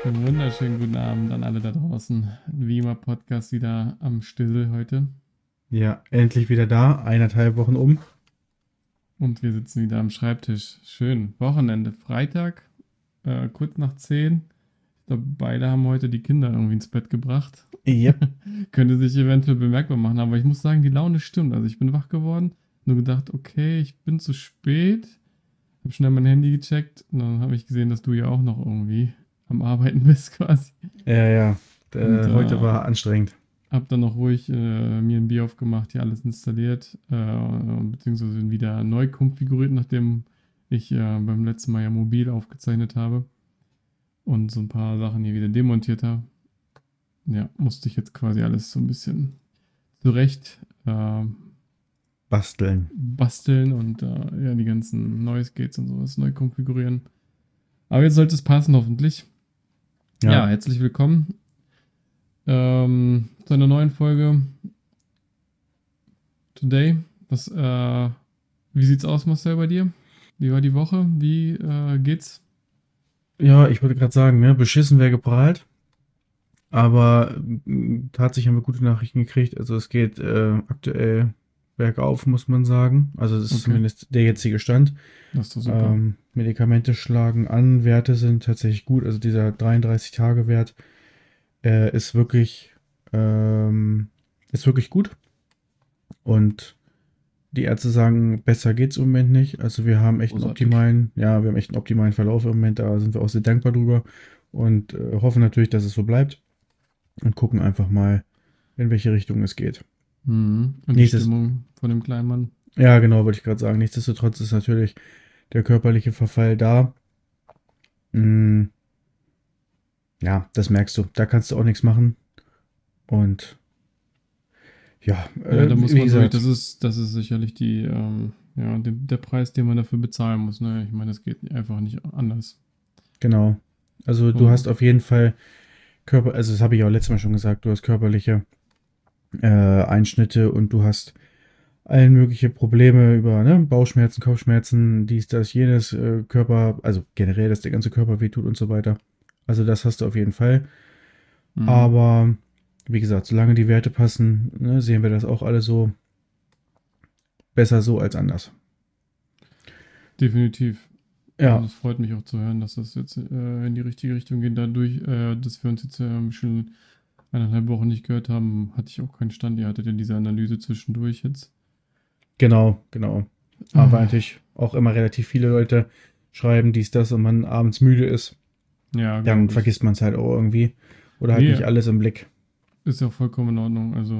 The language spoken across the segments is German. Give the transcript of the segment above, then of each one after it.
Wunderschönen guten Abend an alle da draußen. Wie immer Podcast wieder am Stissel heute. Ja, endlich wieder da, 1,5 Wochen um. Und wir sitzen wieder am Schreibtisch. Schön. Wochenende, Freitag, kurz nach 10. Ich glaube, beide haben heute die Kinder irgendwie ins Bett gebracht. Yep. Könnte sich eventuell bemerkbar machen, aber ich muss sagen, die Laune stimmt. Also ich bin wach geworden, nur gedacht, okay, ich bin zu spät. Habe schnell mein Handy gecheckt und dann habe ich gesehen, dass du ja auch noch irgendwie am Arbeiten bist quasi. Ja. Und Heute war anstrengend. hab dann noch ruhig mir ein Bier aufgemacht, hier alles installiert, beziehungsweise wieder neu konfiguriert, nachdem ich beim letzten Mal ja mobil aufgezeichnet habe und so ein paar Sachen hier wieder demontiert habe. Ja, musste ich jetzt quasi alles so ein bisschen zurecht Basteln. basteln und ja, die ganzen Noise Gates und sowas neu konfigurieren. Aber jetzt sollte es passen, hoffentlich. Ja, herzlich willkommen zu einer neuen Folge Today. Wie sieht's aus, Marcel, bei dir? Wie war die Woche? Wie geht's? Ja, ich wollte gerade sagen, ne, beschissen wäre geprahlt. Aber tatsächlich haben wir gute Nachrichten gekriegt. Also es geht aktuell bergauf, muss man sagen. Also das ist Okay, zumindest der jetzige Stand. das ist doch super. Medikamente schlagen an, Werte sind tatsächlich gut. Also dieser 33-Tage-Wert ist ähm, ist wirklich gut. Und die Ärzte sagen, besser geht's im Moment nicht. Also Großartig. wir haben echt einen optimalen Verlauf im Moment, da sind wir auch sehr dankbar drüber und hoffen natürlich, dass es so bleibt und gucken einfach mal, in welche Richtung es geht. Mhm. Und die Nächstes, Stimmung von dem kleinen Mann? ja genau, wollte ich gerade sagen. Nichtsdestotrotz ist natürlich der körperliche Verfall da. Mm, ja, das merkst du. Da kannst du auch nichts machen. Und ja, Ja, da muss wie man durch. gesagt, Das ist sicherlich ja, der Preis, den man dafür bezahlen muss. Ne? Ich meine, das geht einfach nicht anders. genau. Also du Oh, hast auf jeden Fall also das habe ich auch letztes Mal schon gesagt, du hast körperliche Einschnitte und du hast allen mögliche Probleme über ne, Bauchschmerzen, Kopfschmerzen, dies, das, jenes, Körper, also generell, dass der ganze Körper wehtut und so weiter. Also das hast du auf jeden Fall. mhm. Aber wie gesagt, solange die Werte passen, ne, sehen wir das auch alle so besser so als anders. Definitiv. Und Ja, es freut mich auch zu hören, dass das jetzt in die richtige Richtung geht. Dadurch, dass wir uns jetzt schon 1,5 Wochen nicht gehört haben, hatte ich auch keinen Stand. Ihr hattet ja diese Analyse zwischendurch jetzt. genau. Aber natürlich auch immer relativ viele Leute schreiben dies, das und man abends müde ist, Ja, dann glaube ich. vergisst man es halt auch irgendwie. Oder hat Nee, nicht alles im Blick. ist ja vollkommen in Ordnung. Also,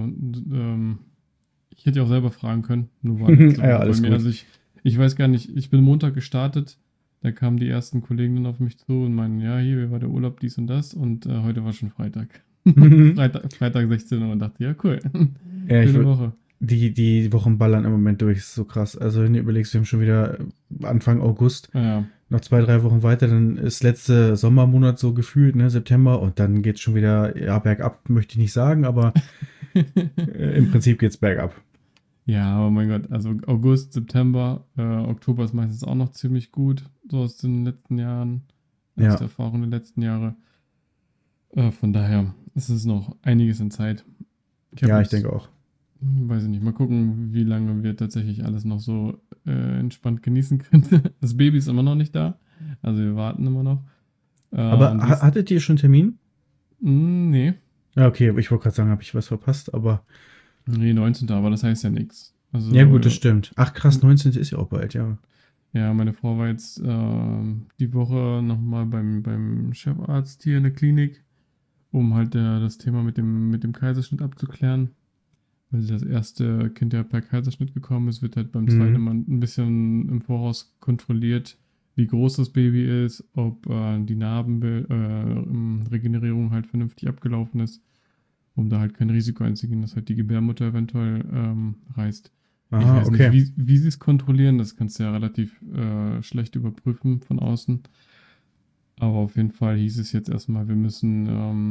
ich hätte ja auch selber fragen können. Nur war letzte Ja, Woche bei alles mir. gut. Also, ich weiß gar nicht, ich bin Montag gestartet. Da kamen die ersten Kollegen dann auf mich zu und meinen, ja, hier, wie war der Urlaub, dies und das. Und heute war schon Freitag. Freitag 16 Uhr und dachte, ja, cool. Ja, Schöne Woche. die Wochen ballern im Moment durch, ist so krass. Also, wenn du überlegst, wir haben schon wieder Anfang August, Ja, noch 2, 3 Wochen weiter, dann ist letzte Sommermonat so gefühlt, ne, September, und dann geht's schon wieder, ja, bergab, möchte ich nicht sagen, aber im Prinzip geht's bergab. ja, aber mein Gott, also August, September, Oktober ist meistens auch noch ziemlich gut, so aus den letzten Jahren, aus Ja, der Erfahrung der letzten Jahre. Von daher ist es noch einiges in Zeit. Ich habe ja, ich jetzt, denke auch. weiß ich nicht, mal gucken, wie lange wir tatsächlich alles noch so entspannt genießen können. Das Baby ist immer noch nicht da, also wir warten immer noch. Aber Und dies, hattet ihr schon einen Termin? nee, Ja, okay, ich wollte gerade sagen, habe ich was verpasst, aber nee, 19. Aber das heißt ja nichts. ja, gut, das Also stimmt. Ach krass, 19. ist ja auch bald, ja. ja, meine Frau war jetzt die Woche nochmal beim Chefarzt hier in der Klinik, um halt das Thema mit dem Kaiserschnitt abzuklären. Weil das erste Kind ja per Kaiserschnitt gekommen ist, wird halt beim zweiten Mhm. immer ein bisschen im Voraus kontrolliert, wie groß das Baby ist, ob die Narbenregenerierung halt vernünftig abgelaufen ist, um da halt kein Risiko einzugehen, dass halt die Gebärmutter eventuell reißt. Ich Aha, weiß nicht, okay. wie sie es kontrollieren, das kannst du ja relativ schlecht überprüfen von außen. Aber auf jeden Fall hieß es jetzt erstmal, wir müssen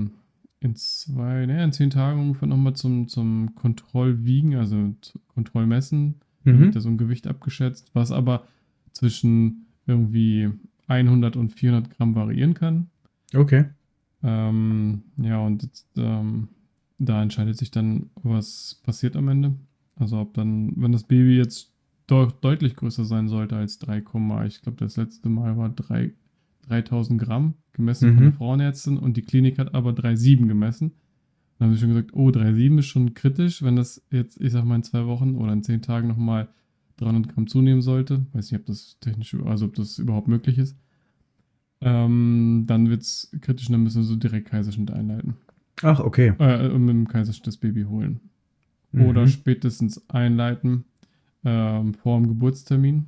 in 10 Tagen ungefähr nochmal zum Kontrollwiegen, also Kontrollmessen. Da wird ja Mhm. so ein Gewicht abgeschätzt, was aber zwischen irgendwie 100 und 400 Gramm variieren kann. Okay. Ja, und jetzt, da entscheidet sich dann, was passiert am Ende. Also ob dann, wenn das Baby jetzt deutlich größer sein sollte als 3, ich glaube, das letzte Mal war 3000 Gramm gemessen von der Mhm. Frauenärztin und die Klinik hat aber 3,7 gemessen. Dann haben sie schon gesagt, oh, 3,7 ist schon kritisch, wenn das jetzt, ich sag mal, in 2 Wochen oder in 10 Tagen nochmal 300 Gramm zunehmen sollte. Weiß nicht, ob das technisch, also ob das überhaupt möglich ist. Dann wird es kritisch und dann müssen wir so direkt Kaiserschnitt einleiten. Ach, okay. Mit dem Kaiserschnitt das Baby holen. Oder Mhm. spätestens einleiten vor dem Geburtstermin.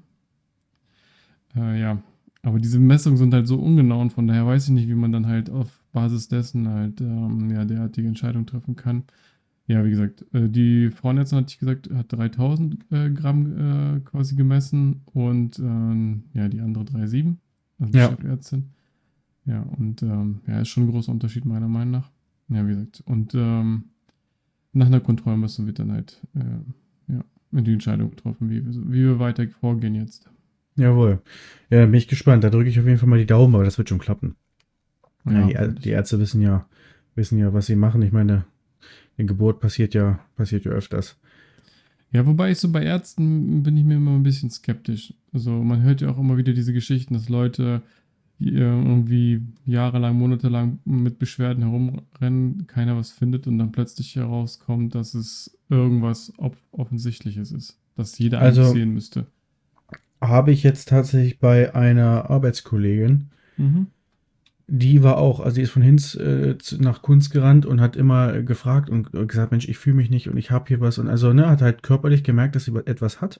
Ja, aber diese Messungen sind halt so ungenau und von daher weiß ich nicht, wie man dann halt auf Basis dessen halt ja, derartige Entscheidungen treffen kann. Ja, wie gesagt, die Frauenärztin hatte ich gesagt, hat 3000 Gramm quasi gemessen und ja, die andere 3,7, also die Ja. Chefärztin. Ja, und ja, ist schon ein großer Unterschied meiner Meinung nach. Ja, wie gesagt, und nach einer Kontrollmessung wird dann halt ja, die Entscheidung getroffen, wie wir weiter vorgehen jetzt. Jawohl. Ja, dann bin ich gespannt. Da drücke ich auf jeden Fall mal die Daumen, aber das wird schon klappen. Ja, Ja, die hoffentlich. Ärzte wissen ja, was sie machen. Ich meine, eine Geburt passiert ja öfters. Ja, wobei ich so bei Ärzten bin ich mir immer ein bisschen skeptisch. Also man hört ja auch immer wieder diese Geschichten, dass Leute irgendwie jahrelang, monatelang mit Beschwerden herumrennen, keiner was findet und dann plötzlich herauskommt, dass es irgendwas Offensichtliches ist, das jeder eigentlich Also sehen müsste. habe ich jetzt tatsächlich bei einer Arbeitskollegin, Mhm. die war auch, also die ist von Hinz nach Kunst gerannt und hat immer gefragt und gesagt, Mensch, ich fühle mich nicht und ich habe hier was und also, ne, hat halt körperlich gemerkt, dass sie etwas hat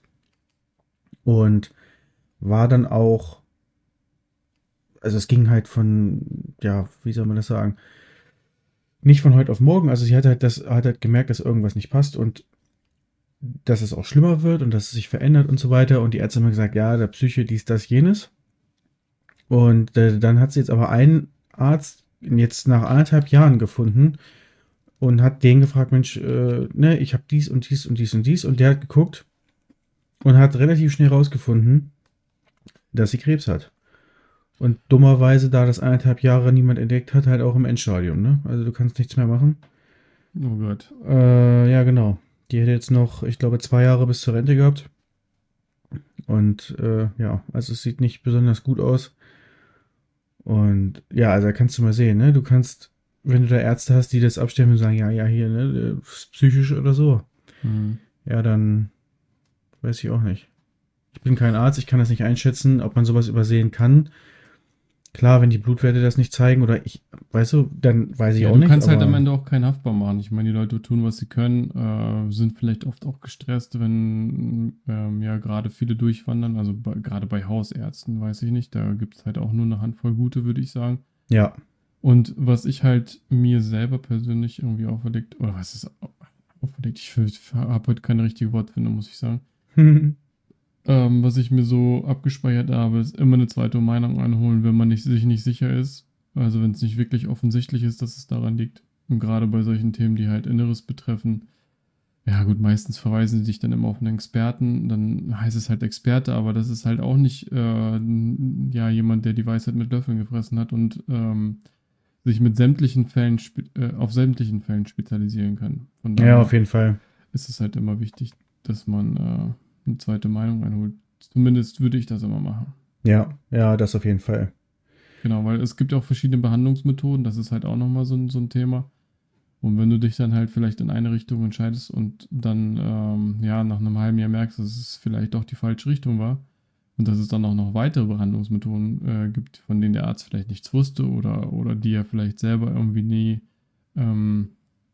und war dann auch, also es ging halt von, ja, wie soll man das sagen, nicht von heute auf morgen, also sie hat halt gemerkt, dass irgendwas nicht passt und dass es auch schlimmer wird und dass es sich verändert und so weiter und die Ärzte haben gesagt, ja, der Psyche, dies, das, jenes und dann hat sie jetzt aber einen Arzt jetzt nach 1,5 Jahren gefunden und hat den gefragt, Mensch, ne, ich habe dies und dies und dies und dies und der hat geguckt und hat relativ schnell rausgefunden, dass sie Krebs hat. Und dummerweise, da das 1,5 Jahre niemand entdeckt hat, halt auch im Endstadium, ne? Also du kannst nichts mehr machen. Oh Gott. Ja, genau. Die hätte jetzt noch, ich glaube, 2 Jahre bis zur Rente gehabt. Und ja, also es sieht nicht besonders gut aus. Und ja, also da kannst du mal sehen, ne? Du kannst, wenn du da Ärzte hast, die das abstellen und sagen, ja, ja, hier, ne, psychisch oder so. Mhm. Ja, dann weiß ich auch nicht. Ich bin kein Arzt, ich kann das nicht einschätzen, ob man sowas übersehen kann. Klar, wenn die Blutwerte das nicht zeigen oder ich, weißt du, dann weiß ich Ja, auch du nicht, kannst halt am aber Ende auch keinen haftbar machen. Ich meine, die Leute tun, was sie können, sind vielleicht oft auch gestresst, wenn ja gerade viele durchwandern. Also gerade bei Hausärzten, weiß ich nicht. Da gibt es halt auch nur eine Handvoll gute, würde ich sagen. ja. Und was ich halt mir selber persönlich irgendwie auferlegt, oder was ist auferlegt? Ich habe heute keine richtige Wortfindung, muss ich sagen. Was ich mir so abgespeichert habe, ist immer eine zweite Meinung einholen, wenn man sich nicht sicher ist. Also wenn es nicht wirklich offensichtlich ist, dass es daran liegt. Und gerade bei solchen Themen, die halt Inneres betreffen. Ja gut, meistens verweisen sie dich dann immer auf einen Experten. Dann heißt es halt Experte, aber das ist halt auch nicht ja, jemand, der die Weisheit mit Löffeln gefressen hat und sich mit sämtlichen Fällen auf sämtlichen Fällen spezialisieren kann. Von Ja, auf daher jeden Fall. ist es halt immer wichtig, dass man eine zweite Meinung einholt. Zumindest würde ich das immer machen. Ja, ja, das auf jeden Fall. Genau, weil es gibt ja auch verschiedene Behandlungsmethoden, das ist halt auch nochmal so ein Thema. Und wenn du dich dann halt vielleicht in eine Richtung entscheidest und dann ja nach einem halben Jahr merkst, dass es vielleicht doch die falsche Richtung war und dass es dann auch noch weitere Behandlungsmethoden gibt, von denen der Arzt vielleicht nichts wusste oder die er vielleicht selber irgendwie nie ähm,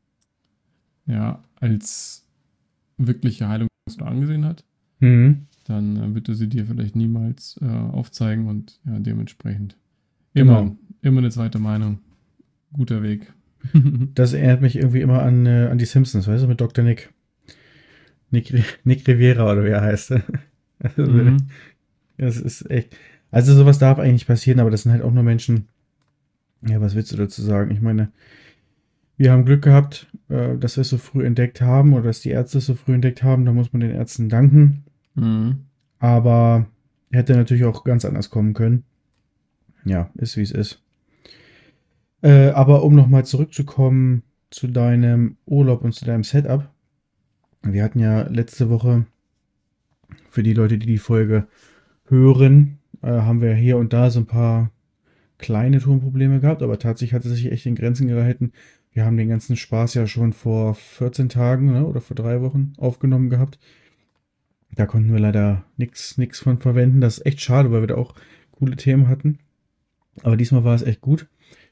ja, als wirkliche Heilungsmittel angesehen hat, Mhm. dann wird er sie dir vielleicht niemals aufzeigen und ja, dementsprechend Genau. immer eine zweite Meinung. Guter Weg. Das erinnert mich irgendwie immer an die Simpsons, weißt du, mit Dr. Nick. Nick Riviera oder wie er heißt. Also, Mhm. das ist echt. Also sowas darf eigentlich nicht passieren, aber das sind halt auch nur Menschen. Ja, was willst du dazu sagen? Ich meine, wir haben Glück gehabt, dass wir es so früh entdeckt haben oder dass die Ärzte es so früh entdeckt haben. Da muss man den Ärzten danken. Mhm. Aber hätte natürlich auch ganz anders kommen können. Ja, ist wie es ist. Aber um nochmal zurückzukommen zu deinem Urlaub und zu deinem Setup. Wir hatten ja letzte Woche, für die Leute, die die Folge hören, haben wir hier und da so ein paar kleine Tonprobleme gehabt, aber tatsächlich hat es sich echt in Grenzen gehalten. Wir haben den ganzen Spaß ja schon vor 14 Tagen, ne, oder vor 3 Wochen aufgenommen gehabt. Da konnten wir leider nichts von verwenden. Das ist echt schade, weil wir da auch coole Themen hatten. Aber diesmal war es echt gut.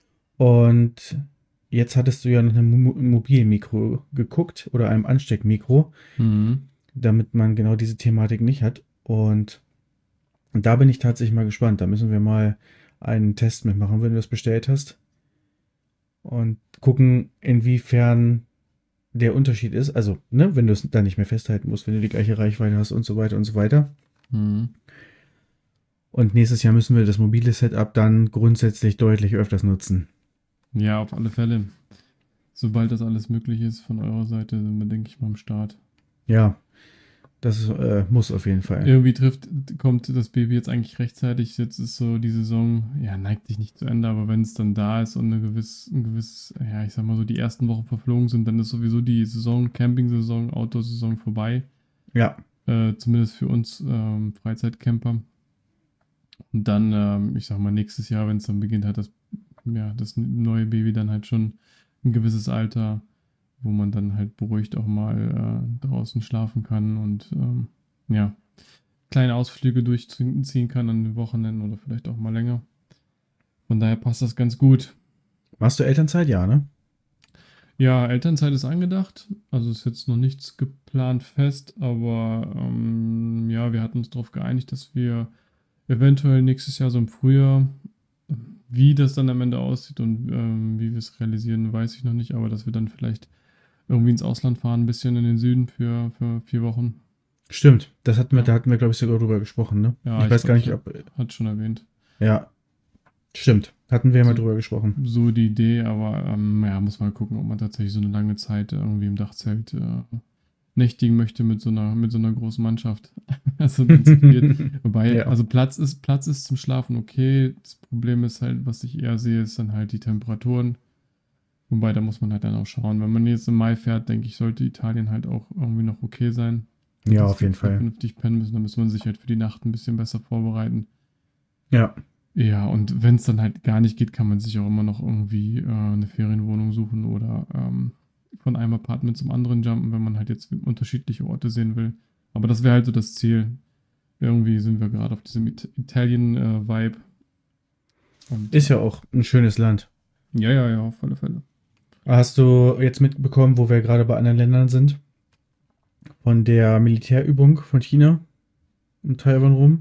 Und jetzt hattest du ja nach einem Mobilmikro geguckt oder einem Ansteckmikro, Mhm. damit man genau diese Thematik nicht hat. Und da bin ich tatsächlich mal gespannt. Da müssen wir mal einen Test mitmachen, wenn du das bestellt hast. Und gucken, inwiefern der Unterschied ist. Also, ne, wenn du es dann nicht mehr festhalten musst, wenn du die gleiche Reichweite hast und so weiter und so weiter. Mhm. Und nächstes Jahr müssen wir das mobile Setup dann grundsätzlich deutlich öfters nutzen. Ja, auf alle Fälle. Sobald das alles möglich ist von eurer Seite, sind wir, denke ich, mal am Start. Ja, das muss auf jeden Fall. Irgendwie kommt das Baby jetzt eigentlich rechtzeitig. Jetzt ist so die Saison, ja, neigt sich nicht zu Ende, aber wenn es dann da ist und ein gewisses, ja, ich sag mal so, die ersten Wochen verflogen sind, dann ist sowieso die Saison, Camping-Saison, Outdoor-Saison vorbei. Ja, Zumindest für uns Freizeitcamper. Und dann, ich sag mal, nächstes Jahr, wenn es dann beginnt, hat das neue Baby dann halt schon ein gewisses Alter, wo man dann halt beruhigt auch mal draußen schlafen kann und ja, kleine Ausflüge durchziehen kann an den Wochenenden oder vielleicht auch mal länger. Von daher passt das ganz gut. machst du Elternzeit? Ja, ne? Ja, Elternzeit ist angedacht, also ist jetzt noch nichts geplant fest, aber ja, wir hatten uns darauf geeinigt, dass wir eventuell nächstes Jahr so im Frühjahr, wie das dann am Ende aussieht und wie wir es realisieren, weiß ich noch nicht, aber dass wir dann vielleicht irgendwie ins Ausland fahren, ein bisschen in den Süden für 4 Wochen. Stimmt, Ja, da hatten wir, glaube ich, sogar drüber gesprochen, ne? ja, Ich ich weiß gar glaube, nicht, ich ob. hatte schon erwähnt. Ja, stimmt, hatten wir mal So, drüber gesprochen. so die Idee, aber ja, muss mal gucken, ob man tatsächlich so eine lange Zeit irgendwie im Dachzelt nächtigen möchte mit so einer großen Mannschaft. Also dann zu viert. Wobei, Ja, also Platz ist zum Schlafen okay. Das Problem ist halt, was ich eher sehe, ist dann halt die Temperaturen. Wobei, da muss man halt dann auch schauen. Wenn man jetzt im Mai fährt, denke ich, sollte Italien halt auch irgendwie noch okay sein. ja, Dass auf wir jeden da Fall. vernünftig pennen müssen. Da muss man sich halt für die Nacht ein bisschen besser vorbereiten. Ja, Ja, und wenn es dann halt gar nicht geht, kann man sich auch immer noch irgendwie eine Ferienwohnung suchen oder von einem Apartment zum anderen jumpen, wenn man halt jetzt unterschiedliche Orte sehen will. Aber das wäre halt so das Ziel. Irgendwie sind wir gerade auf diesem Italien-Vibe. Und ist ja auch ein schönes Land. ja, ja, ja, auf alle Fälle. Hast du jetzt mitbekommen, wo wir gerade bei anderen Ländern sind? Von der Militärübung von China um Taiwan rum?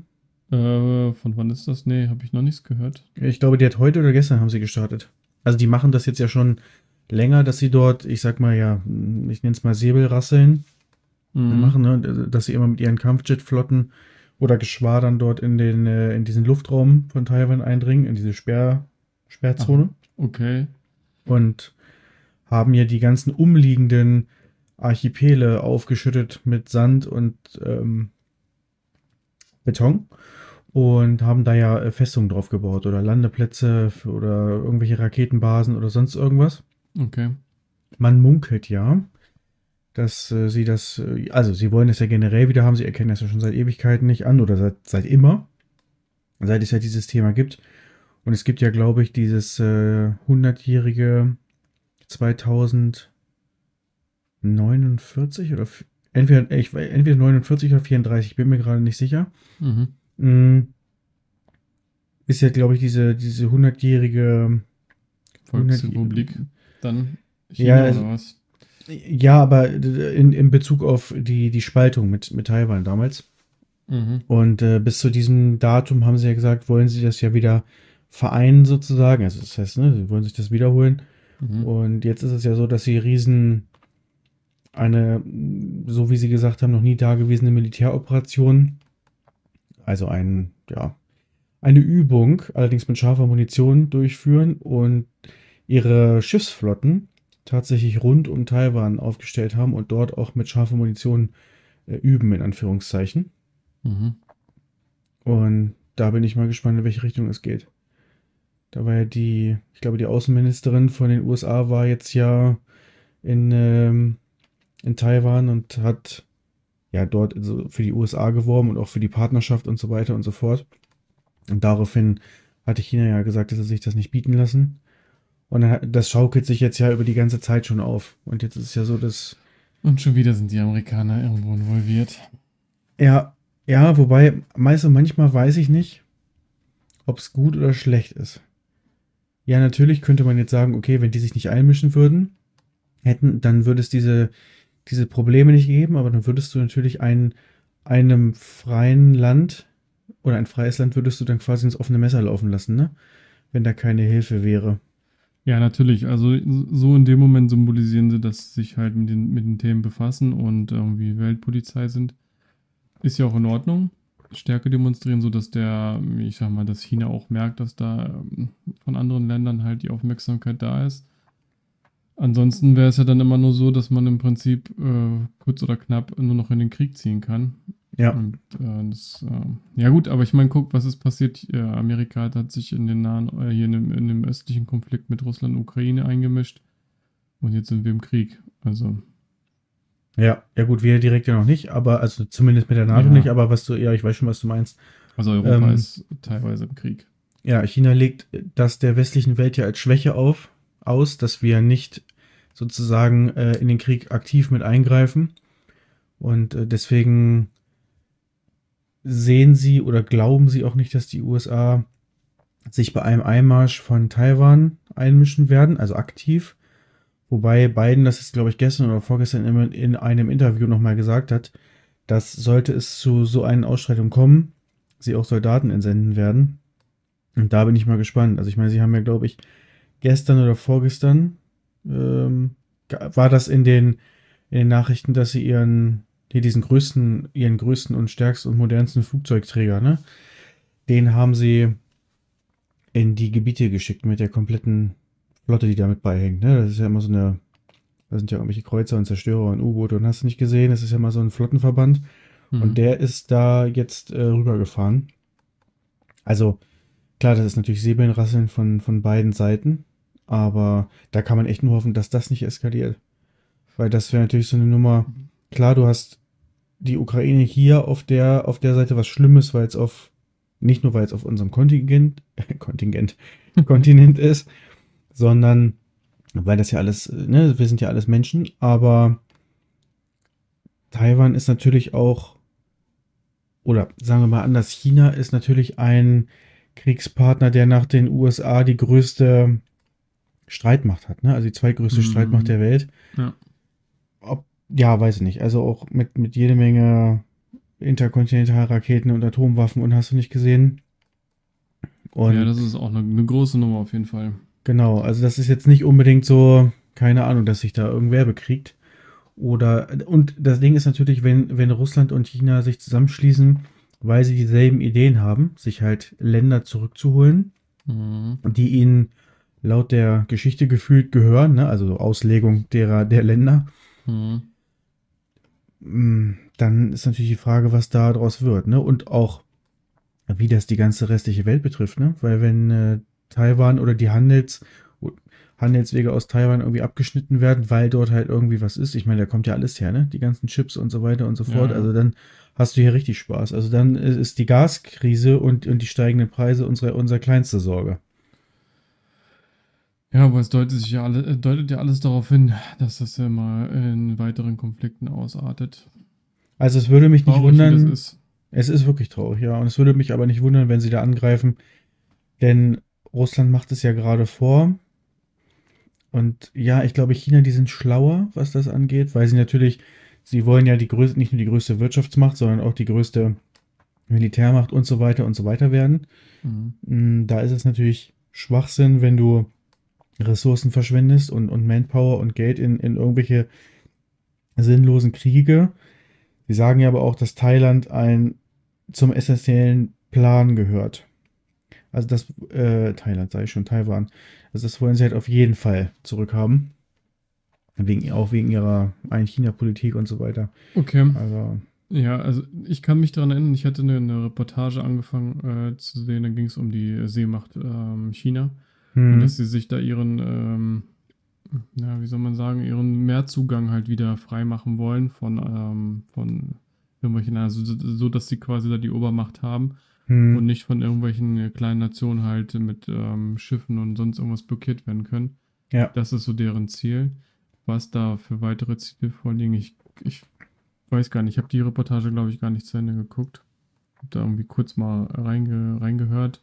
Von wann ist das? Nee, habe ich noch nichts gehört. Ich glaube, die hat heute oder gestern haben sie gestartet. Also die machen das jetzt ja schon länger, dass sie dort, ich sag mal ja, ich nenne es mal Säbelrasseln Mhm. machen, ne? Dass sie immer mit ihren Kampfjetflotten oder Geschwadern dort in diesen Luftraum von Taiwan eindringen, in diese Ach, Sperrzone okay. und haben ja die ganzen umliegenden Archipele aufgeschüttet mit Sand und Beton und haben da ja Festungen drauf gebaut oder Landeplätze oder irgendwelche Raketenbasen oder sonst irgendwas. Okay. Man munkelt ja, dass also sie wollen es ja generell wieder haben, sie erkennen das ja schon seit Ewigkeiten nicht an oder seit immer, seit es ja dieses Thema gibt. Und es gibt ja, glaube ich, dieses 100-jährige 2049 oder entweder 49 oder 34, ich bin mir gerade nicht sicher. Mhm. Mm, ist ja, glaube ich, diese 100-jährige 100, Volksrepublik. Dann ja, China oder was? ja, aber in Bezug auf die Spaltung mit Taiwan damals. Mhm. Und bis zu diesem Datum haben sie ja gesagt, wollen sie das ja wieder vereinen sozusagen. Also das heißt, ne, sie wollen sich das wiederholen. Mhm. Und jetzt ist es ja so, dass sie eine, so wie sie gesagt haben, noch nie dagewesene Militäroperation, also eine Übung, allerdings mit scharfer Munition durchführen und ihre Schiffsflotten tatsächlich rund um Taiwan aufgestellt haben und dort auch mit scharfer Munition üben, in Anführungszeichen. Mhm. Und da bin ich mal gespannt, in welche Richtung es geht. Da war ja ich glaube, die Außenministerin von den USA war jetzt ja in Taiwan und hat ja dort so für die USA geworben und auch für die Partnerschaft und so weiter und so fort. Und daraufhin hatte China ja gesagt, dass sie sich das nicht bieten lassen. Und das schaukelt sich jetzt ja über die ganze Zeit schon auf. Und jetzt ist es ja so, dass. Und schon wieder sind die Amerikaner irgendwo involviert. Ja, wobei, manchmal weiß ich nicht, ob es gut oder schlecht ist. Ja, natürlich könnte man jetzt sagen, okay, wenn die sich nicht einmischen würden, dann würde es diese Probleme nicht geben, aber dann würdest du natürlich einem freien Land oder ein freies Land würdest du dann quasi ins offene Messer laufen lassen, ne? Wenn da keine Hilfe wäre. Ja, natürlich. Also so in dem Moment symbolisieren sie, dass sie sich halt mit den Themen befassen und irgendwie Weltpolizei sind. Ist ja auch in Ordnung. Stärke demonstrieren, sodass ich sag mal, dass China auch merkt, dass da von anderen Ländern halt die Aufmerksamkeit da ist. Ansonsten wäre es ja dann immer nur so, dass man im Prinzip kurz oder knapp nur noch in den Krieg ziehen kann. Ja. Und ja gut, aber ich meine, guck, was ist passiert. Amerika hat sich in den hier in dem östlichen Konflikt mit Russland und Ukraine eingemischt. Und jetzt sind wir im Krieg. Also. Ja gut, wir direkt ja noch nicht, aber also zumindest mit der NATO nicht, aber ich weiß schon, was du meinst. Also Europa ist teilweise im Krieg. Ja, China legt das der westlichen Welt ja als Schwäche aus, dass wir nicht sozusagen in den Krieg aktiv mit eingreifen. Und deswegen sehen sie oder glauben sie auch nicht, dass die USA sich bei einem Einmarsch von Taiwan einmischen werden, also aktiv. Wobei Biden das jetzt, glaube ich, gestern oder vorgestern in einem Interview nochmal gesagt hat, dass sollte es zu so einen Ausschreitungen kommen, sie auch Soldaten entsenden werden. Und da bin ich mal gespannt. Also ich meine, sie haben ja, glaube ich, gestern oder vorgestern war das in den Nachrichten, dass sie ihren größten und stärksten und modernsten Flugzeugträger, ne? Den haben sie in die Gebiete geschickt mit der kompletten Flotte, die damit beihängt, ne? Das ist ja immer da sind ja irgendwelche Kreuzer und Zerstörer und U-Boote und hast du nicht gesehen, das ist ja mal so ein Flottenverband. Und der ist da jetzt rübergefahren. Also, klar, das ist natürlich Säbelrasseln von beiden Seiten, aber da kann man echt nur hoffen, dass das nicht eskaliert. Weil das wäre natürlich so eine Nummer. Klar, du hast die Ukraine hier auf der Seite was Schlimmes, nicht nur weil es auf unserem Kontinent ist, sondern weil das ja alles, ne, wir sind ja alles Menschen, aber Taiwan ist natürlich auch, oder sagen wir mal anders, China ist natürlich ein Kriegspartner, der nach den USA die größte Streitmacht hat, ne? Also die zweitgrößte Streitmacht der Welt. Ja. Weiß ich nicht. Also auch mit jede Menge Interkontinentalraketen und Atomwaffen und hast du nicht gesehen. Und ja, das ist auch eine große Nummer auf jeden Fall. Genau, also das ist jetzt nicht unbedingt so, keine Ahnung, dass sich da irgendwer bekriegt. Und das Ding ist natürlich, wenn Russland und China sich zusammenschließen, weil sie dieselben Ideen haben, sich halt Länder zurückzuholen, die ihnen laut der Geschichte gefühlt gehören, ne? Also Auslegung der Länder. Dann ist natürlich die Frage, was da draus wird, ne? Und auch, wie das die ganze restliche Welt betrifft, ne? Weil wenn Taiwan oder die Handelswege aus Taiwan irgendwie abgeschnitten werden, weil dort halt irgendwie was ist. Ich meine, da kommt ja alles her, ne? Die ganzen Chips und so weiter und so fort. Ja. Also dann hast du hier richtig Spaß. Also dann ist die Gaskrise und die steigenden Preise unsere kleinste Sorge. Ja, aber es deutet ja alles darauf hin, dass das ja mal in weiteren Konflikten ausartet. Also es würde mich nicht Traurig, wundern. wie das ist. Es ist wirklich traurig, ja. Und es würde mich aber nicht wundern, wenn sie da angreifen. Denn Russland macht es ja gerade vor. Und ja, ich glaube, China, die sind schlauer, was das angeht, weil sie wollen ja nicht nur die größte Wirtschaftsmacht, sondern auch die größte Militärmacht und so weiter werden. Da ist es natürlich Schwachsinn, wenn du Ressourcen verschwendest und Manpower und Geld in irgendwelche sinnlosen Kriege. Sie sagen ja aber auch, dass Thailand zum essentiellen Plan gehört. Also Thailand, sage ich schon, Taiwan. Also das wollen sie halt auf jeden Fall zurückhaben. Auch wegen ihrer Ein-China-Politik und so weiter. Okay. Also, ja, also ich kann mich daran erinnern, ich hatte eine Reportage angefangen zu sehen, da ging es um die Seemacht China. Und dass sie sich da ihren, wie soll man sagen, ihren Mehrzugang halt wieder freimachen wollen von irgendwelchen, also so, dass sie quasi da die Obermacht haben und nicht von irgendwelchen kleinen Nationen halt mit Schiffen und sonst irgendwas blockiert werden können. Ja. Das ist so deren Ziel. Was da für weitere Ziele vorliegen, ich weiß gar nicht. Ich habe die Reportage, glaube ich, gar nicht zu Ende geguckt. Habe da irgendwie kurz mal reingehört.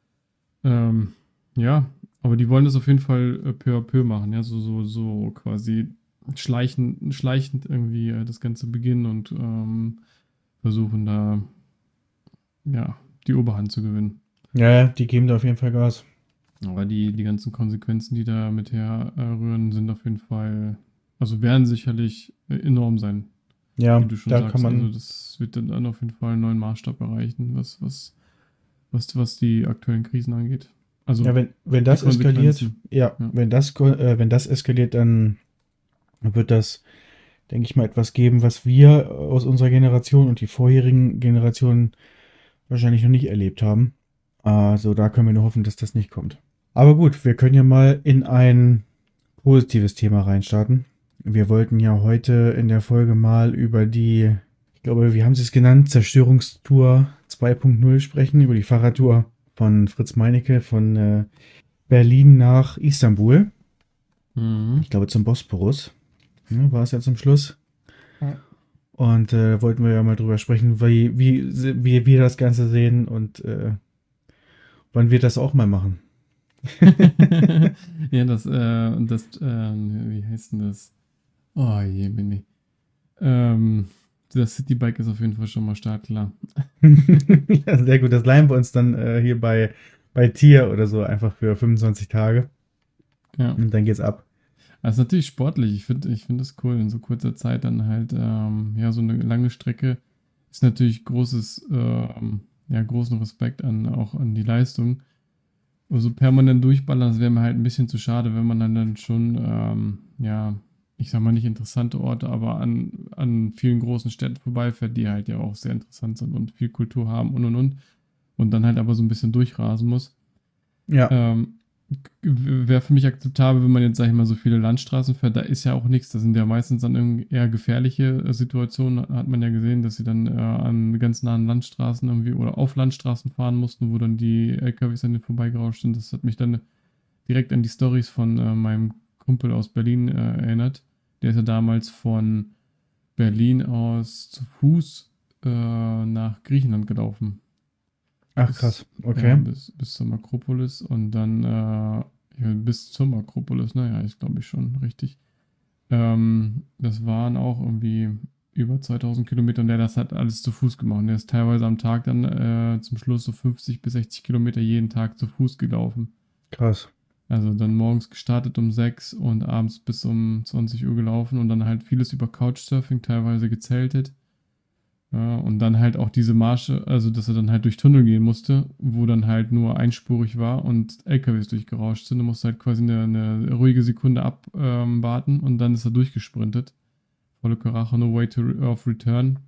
Ja, aber die wollen das auf jeden Fall peu à peu machen. Ja, so quasi schleichend irgendwie das Ganze beginnen und versuchen da, ja, die Oberhand zu gewinnen. Ja, die geben da auf jeden Fall Gas. Aber die ganzen Konsequenzen, die da mit herrühren, sind auf jeden Fall, also werden sicherlich enorm sein. Ja, Wie du schon da sagst. kann man. Also das wird dann auf jeden Fall einen neuen Maßstab erreichen, was die aktuellen Krisen angeht. Also Ja, wenn das die eskaliert, Konsequenzen. ja, Ja. wenn das eskaliert, dann wird das, denke ich mal, etwas geben, was wir aus unserer Generation und die vorherigen Generationen wahrscheinlich noch nicht erlebt haben. Also da können wir nur hoffen, dass das nicht kommt. Aber gut, wir können ja mal in ein positives Thema reinstarten. Wir wollten ja heute in der Folge mal über die, ich glaube, wie haben sie es genannt, Zerstörungstour 2.0 sprechen, über die Fahrradtour von Fritz Meinecke von Berlin nach Istanbul. Mhm. Ich glaube zum Bosporus. Ja, war es ja zum Schluss. Ja. Und wollten wir ja mal drüber sprechen, wie wir das Ganze sehen und wann wir das auch mal machen. Ja, wie heißt denn das? Oh je, Mini. Das Citybike ist auf jeden Fall schon mal startklar. Ja, sehr gut, das leihen wir uns dann hier bei Tier oder so einfach für 25 Tage. Ja. Und dann geht's ab. Das ist natürlich sportlich. Ich find das cool, in so kurzer Zeit dann halt, so eine lange Strecke ist natürlich großen Respekt auch an die Leistung. Also permanent durchballern, das wäre mir halt ein bisschen zu schade, wenn man dann schon, ich sag mal nicht interessante Orte, aber an vielen großen Städten vorbeifährt, die halt ja auch sehr interessant sind und viel Kultur haben und dann halt aber so ein bisschen durchrasen muss. Ja. Wäre für mich akzeptabel, wenn man jetzt, sag ich mal, so viele Landstraßen fährt. Da ist ja auch nichts. Das sind ja meistens dann irgendwie eher gefährliche Situationen. Hat man ja gesehen, dass sie dann an ganz nahen Landstraßen irgendwie oder auf Landstraßen fahren mussten, wo dann die LKWs an denen vorbeigerauscht sind. Das hat mich dann direkt an die Storys von meinem Kumpel aus Berlin erinnert. Der ist ja damals von Berlin aus zu Fuß nach Griechenland gelaufen. Ach krass, okay. Bis zur Akropolis und dann bis zur Akropolis, naja, ich glaube schon, richtig. Das waren auch irgendwie über 2000 Kilometer und der das hat alles zu Fuß gemacht. Der ist teilweise am Tag dann zum Schluss so 50 bis 60 Kilometer jeden Tag zu Fuß gelaufen. Krass. Also dann morgens gestartet um 6 und abends bis um 20 Uhr gelaufen und dann halt vieles über Couchsurfing, teilweise gezeltet. Ja, und dann halt auch diese Marsche, also dass er dann halt durch Tunnel gehen musste, wo dann halt nur einspurig war und LKWs durchgerauscht sind. Du musst halt quasi eine ruhige Sekunde abwarten und dann ist er durchgesprintet. Volle Karache, no way of return.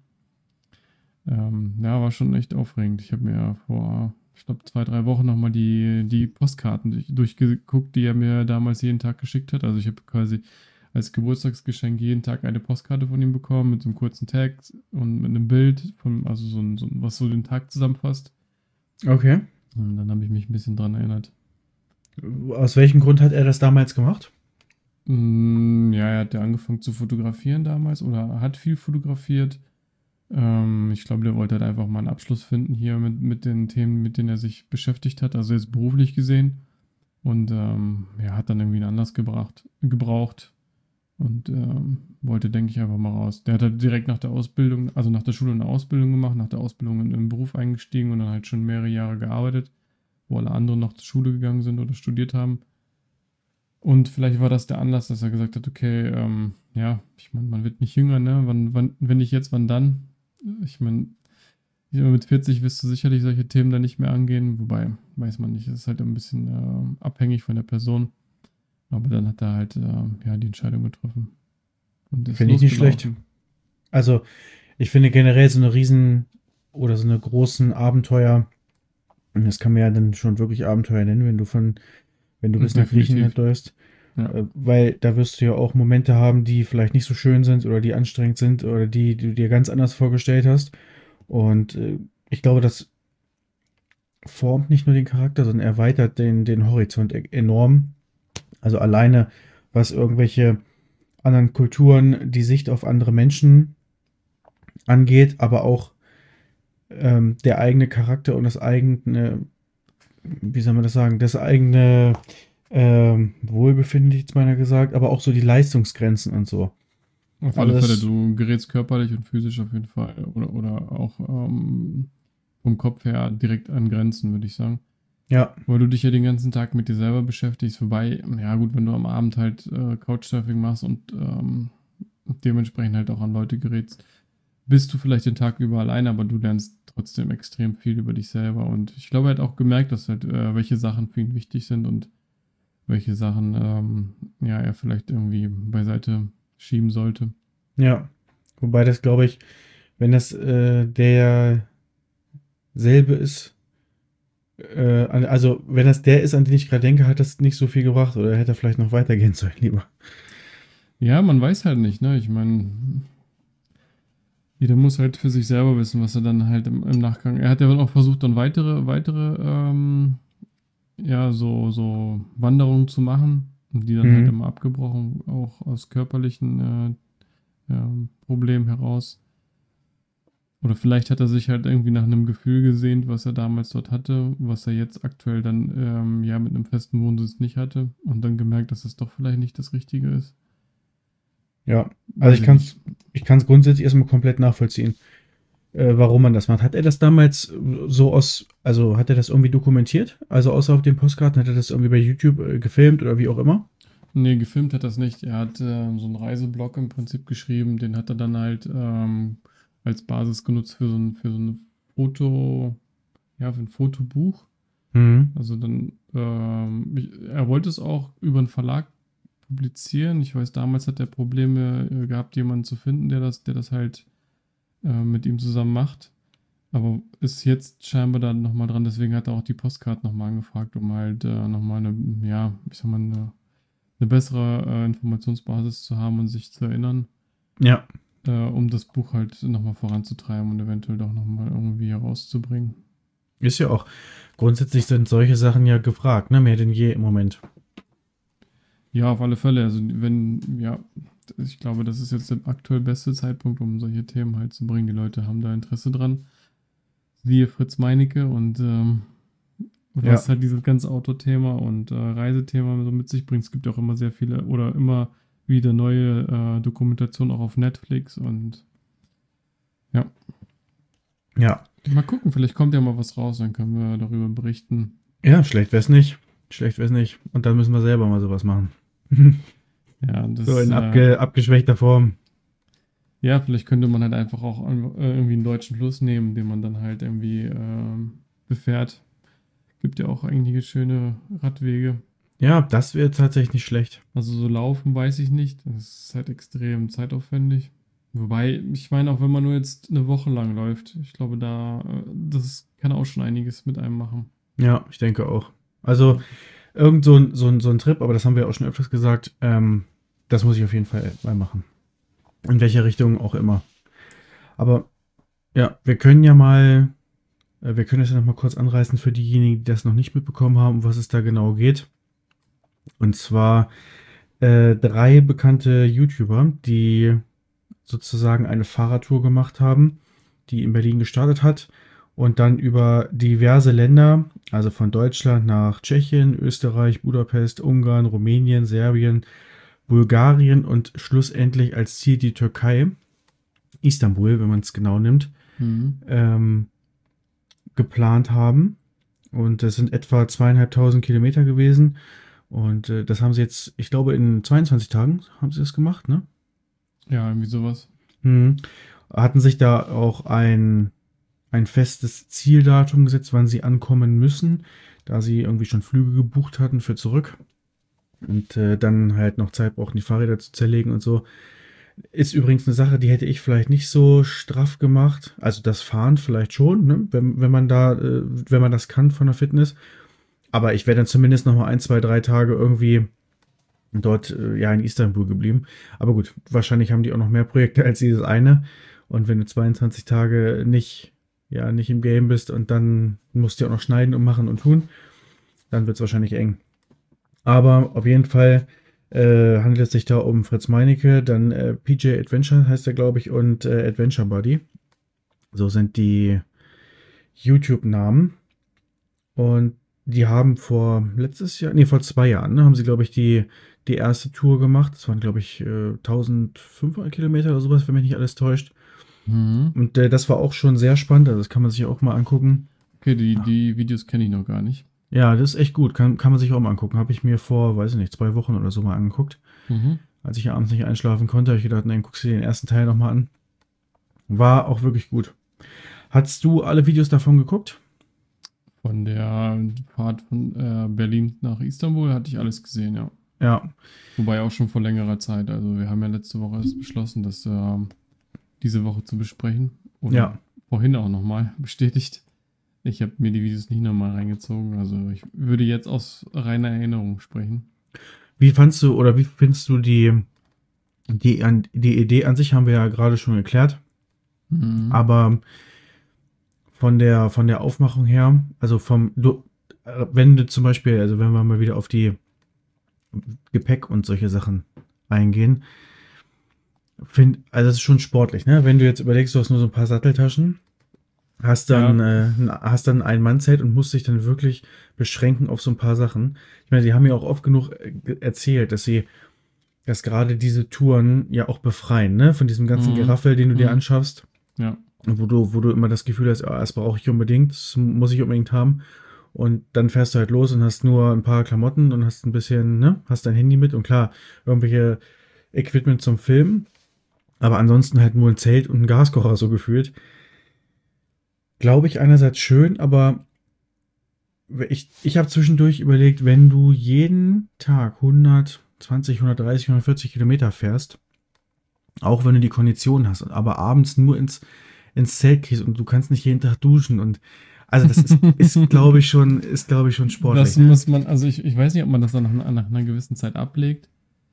War schon echt aufregend. Ich habe mir vor, ich glaube, 2-3 Wochen nochmal die Postkarten durchgeguckt, die er mir damals jeden Tag geschickt hat. Also ich habe quasi als Geburtstagsgeschenk jeden Tag eine Postkarte von ihm bekommen mit so einem kurzen Tag und mit einem Bild, also was so den Tag zusammenfasst. Okay. Und dann habe ich mich ein bisschen dran erinnert. Aus welchem Grund hat er das damals gemacht? Er hat ja angefangen zu fotografieren damals oder hat viel fotografiert. Ich glaube, der wollte halt einfach mal einen Abschluss finden hier mit den Themen, mit denen er sich beschäftigt hat, also jetzt beruflich gesehen. Und hat dann irgendwie einen Anlass gebraucht. Und wollte, denke ich, einfach mal raus. Der hat halt direkt nach der Ausbildung, also nach der Schule eine Ausbildung gemacht, nach der Ausbildung in den Beruf eingestiegen und dann halt schon mehrere Jahre gearbeitet, wo alle anderen noch zur Schule gegangen sind oder studiert haben. Und vielleicht war das der Anlass, dass er gesagt hat, okay, ich meine, man wird nicht jünger, ne? Wann, wenn nicht jetzt, wann dann? Ich meine, mit 40 wirst du sicherlich solche Themen dann nicht mehr angehen, wobei, weiß man nicht, es ist halt ein bisschen abhängig von der Person. Aber dann hat er halt die Entscheidung getroffen. Finde ich nicht schlecht. Also, ich finde generell so eine großen Abenteuer, das kann man ja dann schon wirklich Abenteuer nennen, wenn du von wenn du bis nach Definitiv. Griechenland läufst. Ja. Weil da wirst du ja auch Momente haben, die vielleicht nicht so schön sind oder die anstrengend sind oder die du dir ganz anders vorgestellt hast. Und ich glaube, das formt nicht nur den Charakter, sondern erweitert den Horizont enorm. Also alleine, was irgendwelche anderen Kulturen, die Sicht auf andere Menschen angeht, aber auch der eigene Charakter und das eigene, wie soll man das sagen, das eigene Wohlbefinden, hätte ich jetzt meiner gesagt, aber auch so die Leistungsgrenzen und so. Auf alle Fälle, Alles, du gerätst körperlich und physisch auf jeden Fall oder auch vom Kopf her direkt an Grenzen, würde ich sagen. ja, Weil du dich ja den ganzen Tag mit dir selber beschäftigst. Wobei, ja gut, wenn du am Abend halt Couchsurfing machst und dementsprechend halt auch an Leute gerätst, bist du vielleicht den Tag über allein, aber du lernst trotzdem extrem viel über dich selber. Und ich glaube, er hat auch gemerkt, dass halt welche Sachen für ihn wichtig sind und welche Sachen ja, er vielleicht irgendwie beiseite schieben sollte. ja. Wobei das, glaube ich, wenn das derselbe ist, also wenn das der ist, an den ich gerade denke, hat das nicht so viel gebracht oder hätte er vielleicht noch weitergehen sollen, lieber. Ja, man weiß halt nicht, ne? Ich meine, jeder muss halt für sich selber wissen, was er dann halt im Nachgang. Er hat ja auch versucht, dann weitere ja, so Wanderungen zu machen, und die dann halt Mhm. immer abgebrochen, auch aus körperlichen Problemen heraus. Oder vielleicht hat er sich halt irgendwie nach einem Gefühl gesehnt, was er damals dort hatte, was er jetzt aktuell dann ja mit einem festen Wohnsitz nicht hatte und dann gemerkt, dass es doch vielleicht nicht das Richtige ist. Ja, also Weiß ich nicht. ich kann's grundsätzlich erstmal komplett nachvollziehen, warum man das macht. Hat er das damals so aus, also hat er das irgendwie dokumentiert? Also außer auf den Postkarten, hat er das irgendwie bei YouTube gefilmt oder wie auch immer? Nee, gefilmt hat er es nicht. Er hat so einen Reiseblog im Prinzip geschrieben, den hat er dann halt als Basis genutzt für so ein Foto, ja, für ein Fotobuch. Mhm. Also dann, er wollte es auch über einen Verlag publizieren. Ich weiß, damals hat er Probleme gehabt, jemanden zu finden, der das halt mit ihm zusammen macht. Aber ist jetzt scheinbar da nochmal dran, deswegen hat er auch die Postcard nochmal angefragt, um halt nochmal eine, ja, ich sag mal, eine bessere Informationsbasis zu haben und sich zu erinnern, Ja, um das Buch halt nochmal voranzutreiben und eventuell doch nochmal irgendwie herauszubringen. ist ja auch. Grundsätzlich sind solche Sachen ja gefragt, ne? Mehr denn je im Moment. Ja, auf alle Fälle. Also wenn, ja, ich glaube, das ist jetzt der aktuell beste Zeitpunkt, um solche Themen halt zu bringen. Die Leute haben da Interesse dran. Siehe Fritz Meinecke und Ja, was halt dieses ganze Autothema und Reisethema so mit sich bringt. Es gibt ja auch immer sehr viele oder immer wieder neue Dokumentationen auch auf Netflix und ja, ja. mal gucken, vielleicht kommt ja mal was raus, dann können wir darüber berichten. Ja, schlecht wär's nicht. Schlecht wär's nicht. Und dann müssen wir selber mal sowas machen. Ja, So das, in abgeschwächter Form. ja, vielleicht könnte man halt einfach auch irgendwie einen deutschen Fluss nehmen, den man dann halt irgendwie befährt. Gibt ja auch einige schöne Radwege. Ja, das wäre tatsächlich nicht schlecht. Also so laufen weiß ich nicht. Das ist halt extrem zeitaufwendig. Wobei, ich meine, auch wenn man nur jetzt eine Woche lang läuft, ich glaube, das kann auch schon einiges mit einem machen. Ja, ich denke auch. Also irgend so ein Trip, aber das haben wir auch schon öfters gesagt, das muss ich auf jeden Fall mal machen. In welcher Richtung auch immer. Aber ja, wir können das ja noch mal kurz anreißen für diejenigen, die das noch nicht mitbekommen haben, um was es da genau geht. Und zwar drei bekannte YouTuber, die sozusagen eine Fahrradtour gemacht haben, die in Berlin gestartet hat und dann über diverse Länder, also von Deutschland nach Tschechien, Österreich, Budapest, Ungarn, Rumänien, Serbien, Bulgarien und schlussendlich als Ziel die Türkei, Istanbul, wenn man es genau nimmt, Mhm. ähm, geplant haben. Und das sind etwa 2500 Kilometer gewesen. Und das haben sie jetzt, ich glaube, in 22 Tagen haben sie das gemacht, ne? Ja, irgendwie sowas. Mhm. Hatten sich da auch ein festes Zieldatum gesetzt, wann sie ankommen müssen, da sie irgendwie schon Flüge gebucht hatten für zurück und dann halt noch Zeit brauchten, die Fahrräder zu zerlegen und so. Ist übrigens eine Sache, die hätte ich vielleicht nicht so straff gemacht. Also das Fahren vielleicht schon, ne? Wenn man da, wenn man das kann von der Fitness. Aber ich wäre dann zumindest noch mal 1, 2, 3 Tage irgendwie dort ja in Istanbul geblieben. Aber gut, wahrscheinlich haben die auch noch mehr Projekte als dieses eine. Und wenn du 22 Tage nicht im Game bist und dann musst du auch noch schneiden und machen und tun, dann wird es wahrscheinlich eng. Aber auf jeden Fall handelt es sich da um Fritz Meinecke, dann PJ Adventure heißt er, glaube ich, und Adventure Buddy. So sind die YouTube-Namen. Und die haben vor 2 Jahren, ne, haben sie, glaube ich, die erste Tour gemacht. Das waren, glaube ich, 1500 Kilometer oder sowas, wenn mich nicht alles täuscht. Mhm. Und das war auch schon sehr spannend. Also das kann man sich auch mal angucken. Okay, die Videos kenne ich noch gar nicht. Ja, das ist echt gut. Kann man sich auch mal angucken. Habe ich mir vor, weiß ich nicht, 2 Wochen oder so mal angeguckt. Mhm. Als ich abends nicht einschlafen konnte, habe ich gedacht, nein, guckst du dir den ersten Teil nochmal an. War auch wirklich gut. Hast du alle Videos davon geguckt? Von der Fahrt von Berlin nach Istanbul hatte ich alles gesehen, ja. Ja. Wobei auch schon vor längerer Zeit. Also wir haben ja letzte Woche erst beschlossen, das diese Woche zu besprechen. Oder Ja. vorhin auch nochmal bestätigt. Ich habe mir die Videos nicht nochmal reingezogen. Also ich würde jetzt aus reiner Erinnerung sprechen. Wie findest du die Idee an sich haben wir ja gerade schon geklärt. Mhm. Aber von der Aufmachung her, also wenn du zum Beispiel, also wenn wir mal wieder auf die Gepäck und solche Sachen eingehen, also das ist schon sportlich, ne? Wenn du jetzt überlegst, du hast nur so ein paar Satteltaschen, hast dann ein Ein-Mann-Zelt und musst dich dann wirklich beschränken auf so ein paar Sachen. Ich meine, sie haben ja auch oft genug erzählt, dass gerade diese Touren ja auch befreien, ne? Von diesem ganzen Geraffel, den du dir anschaffst. Ja. Wo du immer das Gefühl hast, das brauche ich unbedingt, das muss ich unbedingt haben. Und dann fährst du halt los und hast nur ein paar Klamotten und hast ein bisschen, ne, hast dein Handy mit und klar, irgendwelche Equipment zum Filmen. Aber ansonsten halt nur ein Zelt und ein Gaskocher so gefühlt. Glaube ich einerseits schön, aber ich habe zwischendurch überlegt, wenn du jeden Tag 120, 130, 140 Kilometer fährst, auch wenn du die Kondition hast, aber abends nur ins Zelt gehst und du kannst nicht jeden Tag duschen und also das ist glaube ich schon sportlich. Das muss man, also ich weiß nicht, ob man das dann nach einer gewissen Zeit ablegt.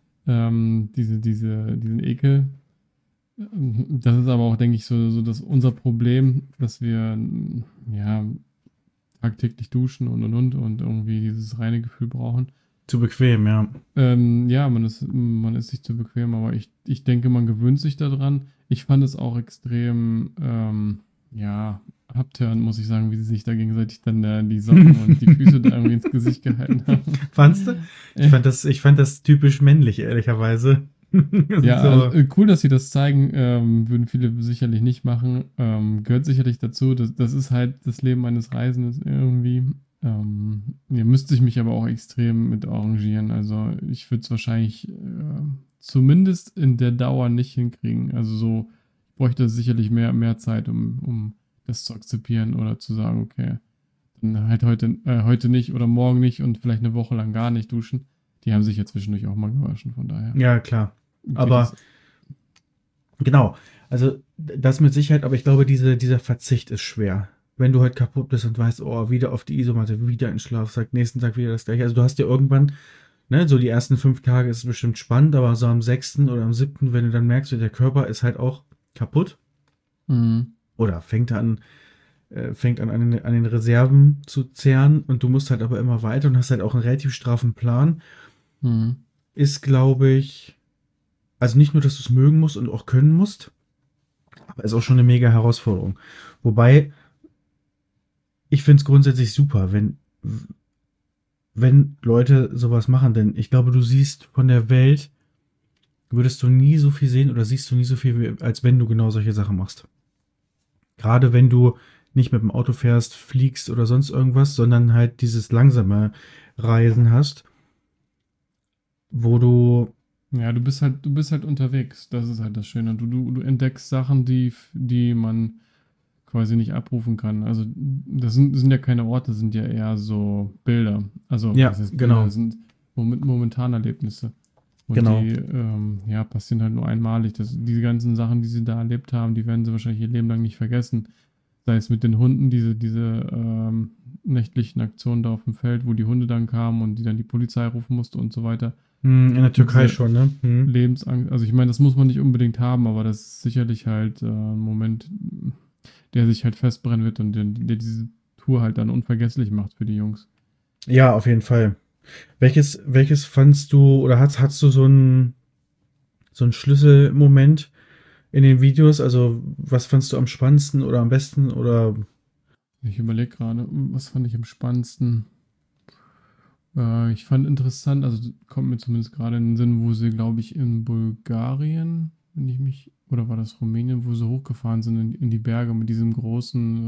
Diesen Ekel. Das ist aber auch, denke ich, so dass unser Problem, dass wir ja tagtäglich duschen und irgendwie dieses reine Gefühl brauchen. Zu bequem, ja. Ja, man ist sich zu bequem, aber ich denke, man gewöhnt sich daran. Ich fand es auch extrem, abtörend, muss ich sagen, wie sie sich da gegenseitig dann die Socken und die Füße da irgendwie ins Gesicht gehalten haben. Fandst du? Ich fand das typisch männlich, ehrlicherweise. Ja, so. Also, cool, dass sie das zeigen, würden viele sicherlich nicht machen. Gehört sicherlich dazu. Das ist halt das Leben eines Reisenden irgendwie. Ihr müsst sich mich aber auch extrem mit arrangieren. Also ich würde es wahrscheinlich zumindest in der Dauer nicht hinkriegen. Also so, ich bräuchte sicherlich mehr Zeit, um das zu akzeptieren oder zu sagen, okay, dann halt heute nicht oder morgen nicht und vielleicht eine Woche lang gar nicht duschen. Die haben sich ja zwischendurch auch mal gewaschen, von daher. Ja, klar. Aber genau, also das mit Sicherheit, aber ich glaube, dieser Verzicht ist schwer. Wenn du halt kaputt bist und weißt, oh, wieder auf die Isomatte, wieder in Schlafsack, nächsten Tag wieder das gleiche. Also du hast ja irgendwann, ne, so die ersten 5 Tage ist es bestimmt spannend, aber so am 6. oder am 7., wenn du dann merkst, der Körper ist halt auch kaputt. Mhm. Oder fängt an an den Reserven zu zehren und du musst halt aber immer weiter und hast halt auch einen relativ straffen Plan. Mhm. Ist, glaube ich, also nicht nur, dass du es mögen musst und auch können musst, aber ist auch schon eine mega Herausforderung. Wobei, ich finde es grundsätzlich super, wenn Leute sowas machen, denn ich glaube, du siehst von der Welt, würdest du nie so viel sehen oder siehst du nie so viel, als wenn du genau solche Sachen machst. Gerade wenn du nicht mit dem Auto fährst, fliegst oder sonst irgendwas, sondern halt dieses langsame Reisen hast, wo du ja, du bist halt unterwegs. Das ist halt das Schöne. Du entdeckst Sachen, die man quasi nicht abrufen kann. Also das sind ja keine Orte, das sind ja eher so Bilder. Also ja, was heißt genau. Bilder, sind Momentanerlebnisse. Und Genau. die passieren halt nur einmalig. Diese ganzen Sachen, die sie da erlebt haben, die werden sie wahrscheinlich ihr Leben lang nicht vergessen. Sei es mit den Hunden, diese nächtlichen Aktionen da auf dem Feld, wo die Hunde dann kamen und die dann die Polizei rufen musste und so weiter. In der Türkei Diese schon, ne? Lebensangst, also ich meine, das muss man nicht unbedingt haben, aber das ist sicherlich halt ein Moment, der sich halt festbrennen wird und der diese Tour halt dann unvergesslich macht für die Jungs. Ja, auf jeden Fall. Welches fandst du oder hast du so einen Schlüsselmoment in den Videos? Also, was fandst du am spannendsten oder am besten oder Ich überlege gerade, was fand ich am spannendsten? Ich fand interessant, also kommt mir zumindest gerade in den Sinn, wo sie, glaube ich, in Bulgarien, wenn ich mich, oder war das Rumänien, wo sie hochgefahren sind in die Berge mit diesem großen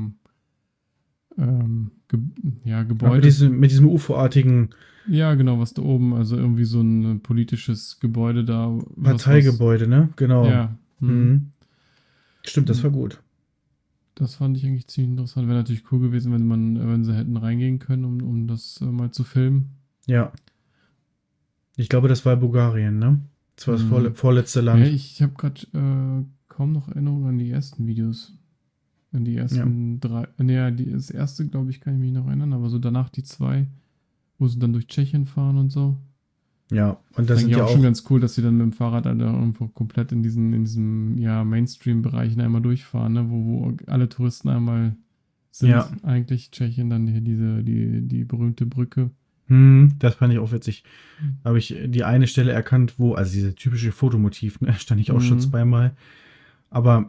Ge ja, mit Gebäude. diesem UFO-artigen Ja, genau, was da oben, also irgendwie so ein politisches Gebäude da, was, Parteigebäude, ne? Genau. ja, Mhm. Stimmt, das war gut. das fand ich eigentlich ziemlich interessant. Wäre natürlich cool gewesen, wenn sie hätten reingehen können, um das mal zu filmen. Ja. Ich glaube, das war Bulgarien, ne? Das war das Hm. vorletzte Ja, Land. ich habe gerade kaum noch Erinnerungen an die ersten Videos. An die Ja. ersten drei. Naja, das erste, glaube ich, kann ich mich noch erinnern, aber so danach die zwei, wo sie dann durch Tschechien fahren und so. Ja. Und da Ist eigentlich sind ja auch schon auch, ganz cool, dass sie dann mit dem Fahrrad dann da irgendwo komplett in diesem ja, Mainstream-Bereichen einmal durchfahren, ne? Wo alle Touristen einmal sind. ja. Eigentlich Tschechien, dann hier die berühmte Brücke. Das fand ich auch witzig. Da habe ich die eine Stelle erkannt, wo, also diese typische Fotomotiv, ne, stand ich auch schon Mhm. zweimal. Aber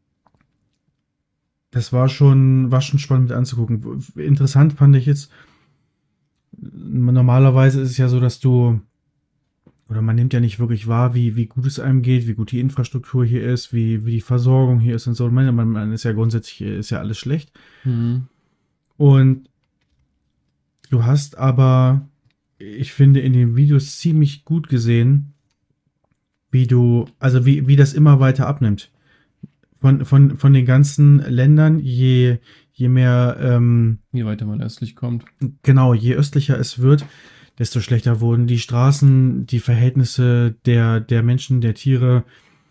das war schon spannend mit anzugucken. Interessant fand ich jetzt, normalerweise ist es ja so, dass du, oder man nimmt ja nicht wirklich wahr, wie gut es einem geht, wie gut die Infrastruktur hier ist, wie die Versorgung hier ist und so. Man ist ja grundsätzlich, ist ja alles schlecht. Mhm. Und du hast aber, ich finde, in den Videos ziemlich gut gesehen, wie das immer weiter abnimmt. Von den ganzen Ländern, je mehr, Je weiter man östlich kommt. genau, je östlicher es wird, desto schlechter wurden die Straßen, die Verhältnisse der Menschen, der Tiere,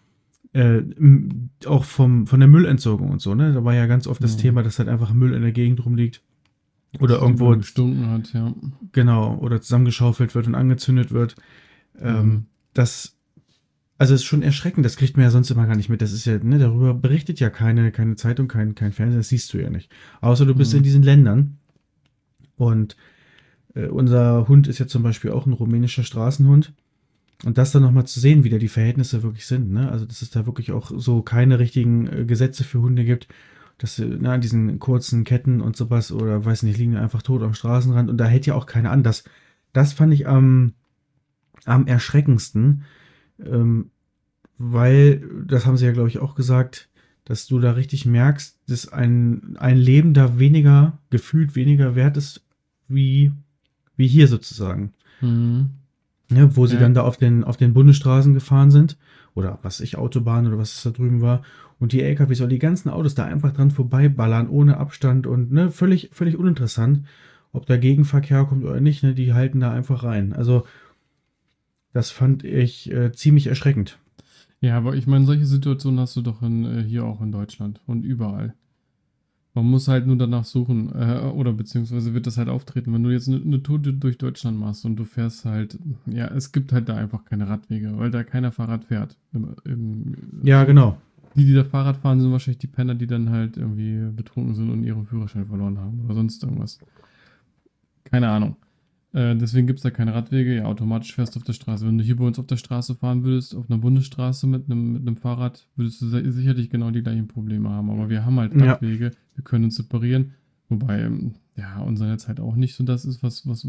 auch von der Müllentsorgung und so, ne? Da war ja ganz oft das Mhm. Thema, dass halt einfach Müll in der Gegend rumliegt. Dass Oder es überall irgendwo, gestunken hat, ja. genau, oder zusammengeschaufelt wird und angezündet wird. Mhm. Das Also es ist schon erschreckend, das kriegt man ja sonst immer gar nicht mit. Das ist ja, ne, darüber berichtet ja keine Zeitung, kein Fernsehen, das siehst du ja nicht. Außer du bist in Mhm. diesen Ländern. Und unser Hund ist ja zum Beispiel auch ein rumänischer Straßenhund. Und das dann nochmal zu sehen, wie da die Verhältnisse wirklich sind, ne? Also, dass es da wirklich auch so keine richtigen Gesetze für Hunde gibt, dass sie, na, an diesen kurzen Ketten und sowas oder weiß nicht, liegen einfach tot am Straßenrand und da hält ja auch keiner an. Das fand ich am erschreckendsten. Ähm, Weil, das haben sie ja, glaube ich, auch gesagt, dass du da richtig merkst, dass ein Leben da gefühlt weniger wert ist, wie hier sozusagen. Mhm. Ne, wo sie Ja, dann da auf den Bundesstraßen gefahren sind, oder was ich, Autobahn oder was es da drüben war, und die LKWs oder die ganzen Autos da einfach dran vorbeiballern, ohne Abstand und ne, völlig uninteressant, ob da Gegenverkehr kommt oder nicht, ne, die halten da einfach rein. Also, das fand ich ziemlich erschreckend. ja, aber ich meine, solche Situationen hast du doch hier auch in Deutschland und überall. Man muss halt nur danach suchen, oder beziehungsweise wird das halt auftreten. Wenn du jetzt eine Tour durch Deutschland machst und du fährst halt, ja, es gibt halt da einfach keine Radwege, weil da keiner Fahrrad fährt. Ja, genau. Die da Fahrrad fahren, sind wahrscheinlich die Penner, die dann halt irgendwie betrunken sind und ihren Führerschein verloren haben oder sonst irgendwas. Keine Ahnung. Deswegen gibt es da keine Radwege. Ja, automatisch fährst du auf der Straße. Wenn du hier bei uns auf der Straße fahren würdest, auf einer Bundesstraße mit einem Fahrrad, würdest du sicherlich genau die gleichen Probleme haben. Aber wir haben halt Ja, Radwege, wir können uns separieren. Wobei, ja, unser Netz halt auch nicht so das ist,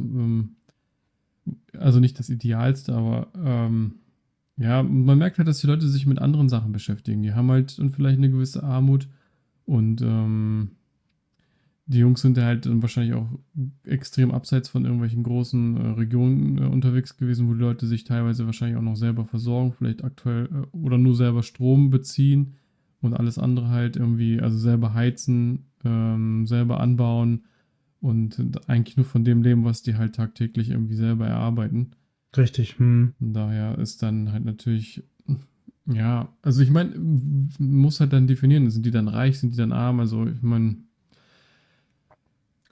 also nicht das Idealste, aber ja, man merkt halt, dass die Leute sich mit anderen Sachen beschäftigen. Die haben halt dann vielleicht eine gewisse Armut und die Jungs sind ja halt dann wahrscheinlich auch extrem abseits von irgendwelchen großen Regionen unterwegs gewesen, wo die Leute sich teilweise wahrscheinlich auch noch selber versorgen, vielleicht aktuell oder nur selber Strom beziehen und alles andere halt irgendwie, also selber heizen, selber anbauen und eigentlich nur von dem leben, was die halt tagtäglich irgendwie selber erarbeiten. richtig. Und daher ist dann halt natürlich, ja, also ich meine, muss halt dann definieren, sind die dann reich, sind die dann arm? Also ich meine,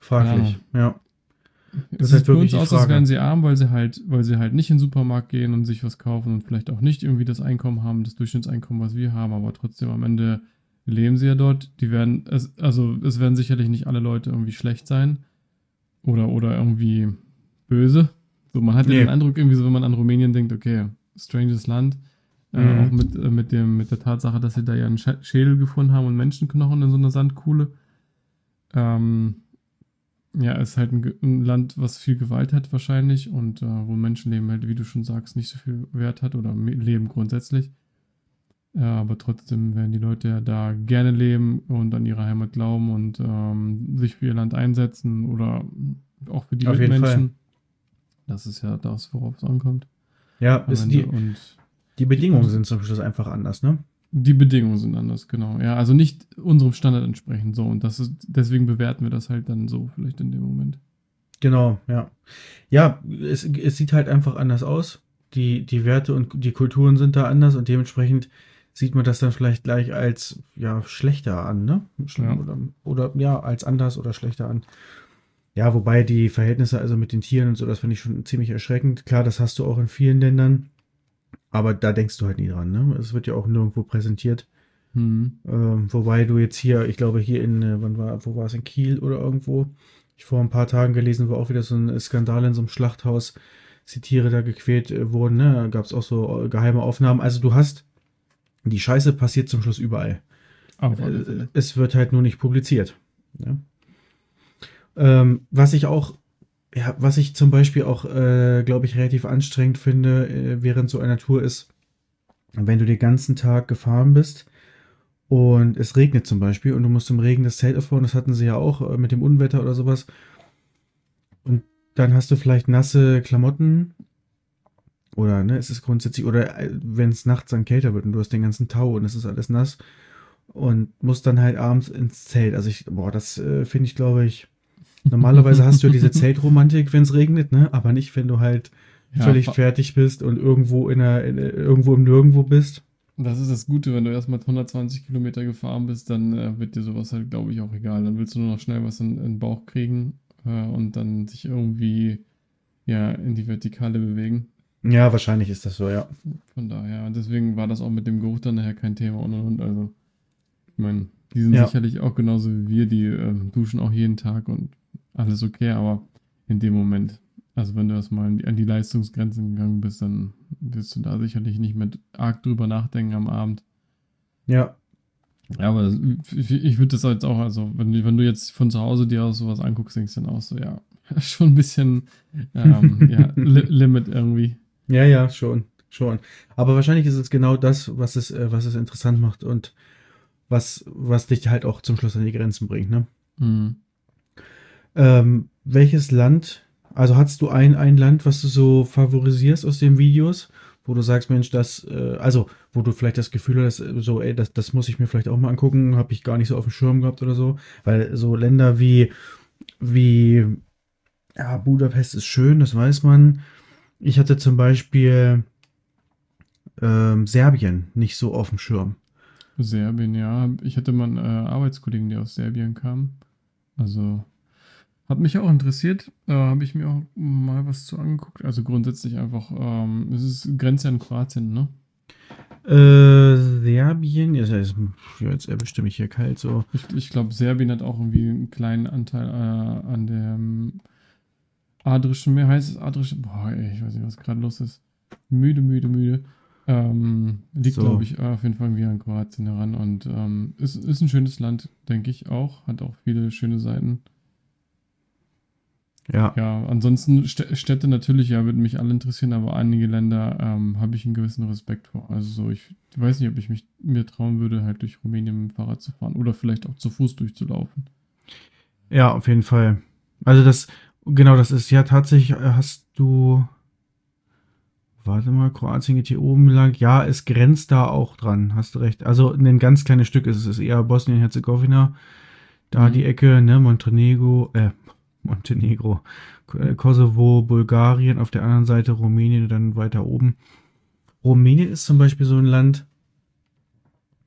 Keine Ahnung. Fraglich, ja. Das Es ist halt sieht für wirklich uns die aus, als Frage. wären sie arm, weil sie halt nicht in den Supermarkt gehen und sich was kaufen und vielleicht auch nicht irgendwie das Einkommen haben, das Durchschnittseinkommen, was wir haben, aber trotzdem am Ende leben sie ja dort. Also es werden sicherlich nicht alle Leute irgendwie schlecht sein oder irgendwie böse. So, man hat ja den Nee. Eindruck, irgendwie so, wenn man an Rumänien denkt, okay, stranges Land, auch Mhm. mit der Tatsache, dass sie da ja einen Schädel gefunden haben und Menschenknochen in so einer Sandkuhle. Ähm, ja, ist halt ein Land, was viel Gewalt hat wahrscheinlich und wo Menschenleben halt, wie du schon sagst, nicht so viel Wert hat oder Leben grundsätzlich. Aber trotzdem werden die Leute ja da gerne leben und an ihre Heimat glauben und sich für ihr Land einsetzen oder auch für die Auf jeden Fall. Mitmenschen. Das ist ja das, worauf es ankommt Ja, am ist Ende. Und die die, Bedingungen sind zum Schluss einfach anders, ne? die Bedingungen sind anders, genau. Ja, also nicht unserem Standard entsprechend so. Und deswegen bewerten wir das halt dann so, vielleicht in dem Moment. Genau, ja. Ja, es sieht halt einfach anders aus. Die Werte und die Kulturen sind da anders und dementsprechend sieht man das dann vielleicht gleich als ja schlechter an, ne? Ja. Oder ja, als anders oder schlechter an. Ja, wobei die Verhältnisse also mit den Tieren und so, das finde ich schon ziemlich erschreckend. Klar, das hast du auch in vielen Ländern, aber da denkst du halt nie dran, ne? Es wird ja auch nirgendwo präsentiert. Hm. Wobei du jetzt hier, ich glaube hier wo war es, in Kiel oder irgendwo, ich vor ein paar Tagen gelesen, war auch wieder so ein Skandal in so einem Schlachthaus, dass die Tiere da gequält wurden, ne? Da gab es auch so geheime Aufnahmen. Also du hast, die Scheiße passiert zum Schluss überall. Auf alle Fälle. Es wird halt nur nicht publiziert. Ne? Was ich auch, ja, was ich zum Beispiel auch, glaube ich, relativ anstrengend finde, während so einer Tour ist, wenn du den ganzen Tag gefahren bist und es regnet zum Beispiel und du musst im Regen das Zelt aufbauen, das hatten sie ja auch mit dem Unwetter oder sowas. Und dann hast du vielleicht nasse Klamotten oder ne, es ist grundsätzlich, oder wenn es nachts dann kälter wird und du hast den ganzen Tau und es ist alles nass und musst dann halt abends ins Zelt. Also das finde ich, glaube ich, normalerweise hast du ja diese Zeltromantik, wenn es regnet, ne? Aber nicht, wenn du halt Ja, völlig fertig bist und irgendwo irgendwo im Nirgendwo bist. das ist das Gute, wenn du erstmal 120 Kilometer gefahren bist, dann wird dir sowas halt, glaube ich, auch egal. Dann willst du nur noch schnell was in den Bauch kriegen und dann sich irgendwie ja in die Vertikale bewegen. Ja, wahrscheinlich ist das so, ja. Von daher, deswegen war das auch mit dem Geruch dann nachher kein Thema und. Also, ich meine, die sind Ja, sicherlich auch genauso wie wir, die duschen auch jeden Tag und alles okay, aber in dem Moment, also wenn du erstmal an die Leistungsgrenzen gegangen bist, dann wirst du da sicherlich nicht mehr arg drüber nachdenken am Abend. ja. Ja, aber ich würde das jetzt auch, also wenn du jetzt von zu Hause dir aus sowas anguckst, denkst du dann auch so, ja, schon ein bisschen ja, Limit irgendwie. Ja, ja, schon, schon. Aber wahrscheinlich ist es genau das, was es interessant macht und was dich halt auch zum Schluss an die Grenzen bringt, ne? Mhm. Welches Land, also hast du ein Land, was du so favorisierst aus den Videos, wo du sagst, Mensch, also wo du vielleicht das Gefühl hast, so, ey, das muss ich mir vielleicht auch mal angucken, habe ich gar nicht so auf dem Schirm gehabt oder so, weil so Länder wie, ja, Budapest ist schön, das weiß man. Ich hatte zum Beispiel Serbien nicht so auf dem Schirm. Serbien, ja. Ich hatte mal einen Arbeitskollegen, der aus Serbien kam. Also hat mich auch interessiert. Habe ich mir auch mal was zu angeguckt. Also grundsätzlich einfach, es ist Grenze an Kroatien, ne? Serbien, jetzt erwischte mich hier kalt so. Ich glaube, Serbien hat auch irgendwie einen kleinen Anteil an dem Adrischen Meer. Heißt es Adrische? Boah, ey, ich weiß nicht, was gerade los ist. Müde. Liegt, So. glaube ich, auf jeden Fall irgendwie an Kroatien heran und ist ein schönes Land, denke ich auch. Hat auch viele schöne Seiten. Ja. Ja, ansonsten Städte natürlich, ja, würden mich alle interessieren, aber einige Länder habe ich einen gewissen Respekt vor. Also so, ich weiß nicht, ob ich mir trauen würde, halt durch Rumänien mit dem Fahrrad zu fahren oder vielleicht auch zu Fuß durchzulaufen. Ja, auf jeden Fall. Also genau, das ist ja tatsächlich, hast du, warte mal, Kroatien geht hier oben lang. Ja, es grenzt da auch dran, hast du recht. Also ein ganz kleines Stück ist es, ist eher Bosnien-Herzegowina, da die Ecke, ne, Montenegro, Kosovo, Bulgarien, auf der anderen Seite Rumänien, dann weiter oben. Rumänien ist zum Beispiel so ein Land,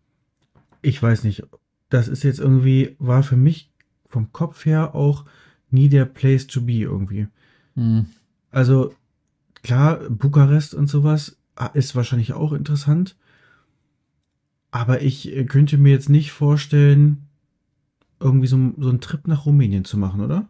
ich weiß nicht, das ist jetzt irgendwie, war für mich vom Kopf her auch nie der Place to be irgendwie. Hm. Also klar, Bukarest und sowas ist wahrscheinlich auch interessant. Aber ich könnte mir jetzt nicht vorstellen, irgendwie so einen Trip nach Rumänien zu machen, oder?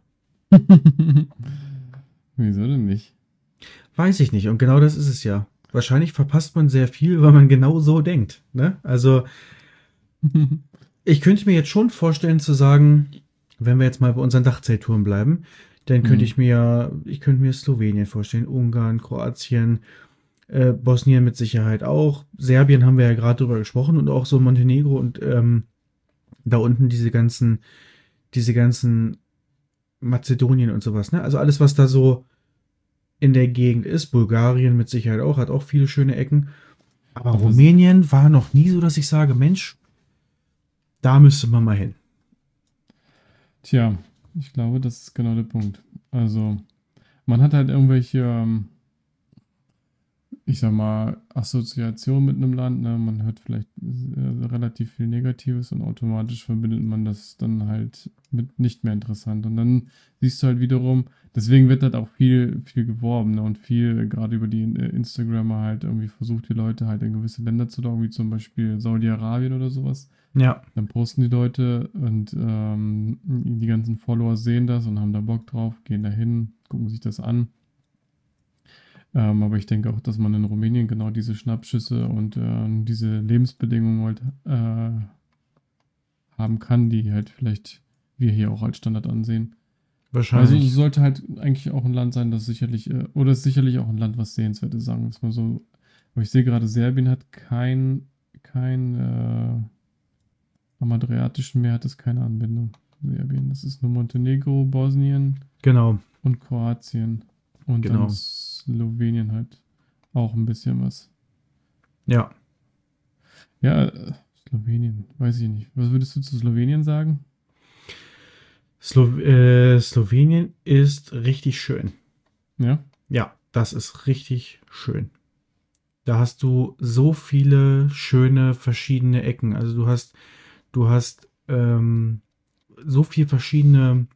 Wieso denn nicht? Weiß ich nicht. Und genau das ist es ja. Wahrscheinlich verpasst man sehr viel, weil man genau so denkt. Ne? Also ich könnte mir jetzt schon vorstellen zu sagen, wenn wir jetzt mal bei unseren Dachzelttouren bleiben, dann könnte ich könnte mir Slowenien vorstellen, Ungarn, Kroatien, Bosnien mit Sicherheit auch. Serbien haben wir ja gerade drüber gesprochen und auch so Montenegro und da unten diese ganzen Mazedonien und sowas. Ne? Also alles, was da so in der Gegend ist. Bulgarien mit Sicherheit auch, hat auch viele schöne Ecken. Aber Rumänien war noch nie so, dass ich sage, Mensch, da müsste man mal hin. Tja, ich glaube, das ist genau der Punkt. Also, man hat halt irgendwelche, ich sag mal, Assoziationen mit einem Land. Ne? Man hört vielleicht relativ viel Negatives und automatisch verbindet man das dann halt mit nicht mehr interessant. Und dann siehst du halt wiederum, deswegen wird halt auch viel geworben, ne? Und viel, gerade über die Instagrammer halt irgendwie versucht, die Leute halt in gewisse Länder zu locken, wie zum Beispiel Saudi-Arabien oder sowas. Ja. Dann posten die Leute und die ganzen Follower sehen das und haben da Bock drauf, gehen da hin, gucken sich das an. Aber ich denke auch, dass man in Rumänien genau diese Schnappschüsse und diese Lebensbedingungen halt haben kann, die halt vielleicht wir hier auch als Standard ansehen. Wahrscheinlich. Also es sollte halt eigentlich auch ein Land sein, das sicherlich, oder ist sicherlich auch ein Land, was sehenswert ist, sagen wir es mal so. Aber ich sehe gerade, Serbien hat kein am Adriatischen Meer hat es keine Anbindung. Serbien, das ist nur Montenegro, Bosnien Genau. und Kroatien. Und Genau. dann Slowenien halt auch ein bisschen was. Ja. Ja, Slowenien, weiß ich nicht. Was würdest du zu Slowenien sagen? Slowenien ist richtig schön. Ja? Ja, das ist richtig schön. Da hast du so viele schöne verschiedene Ecken. Also du hast so viel verschiedene,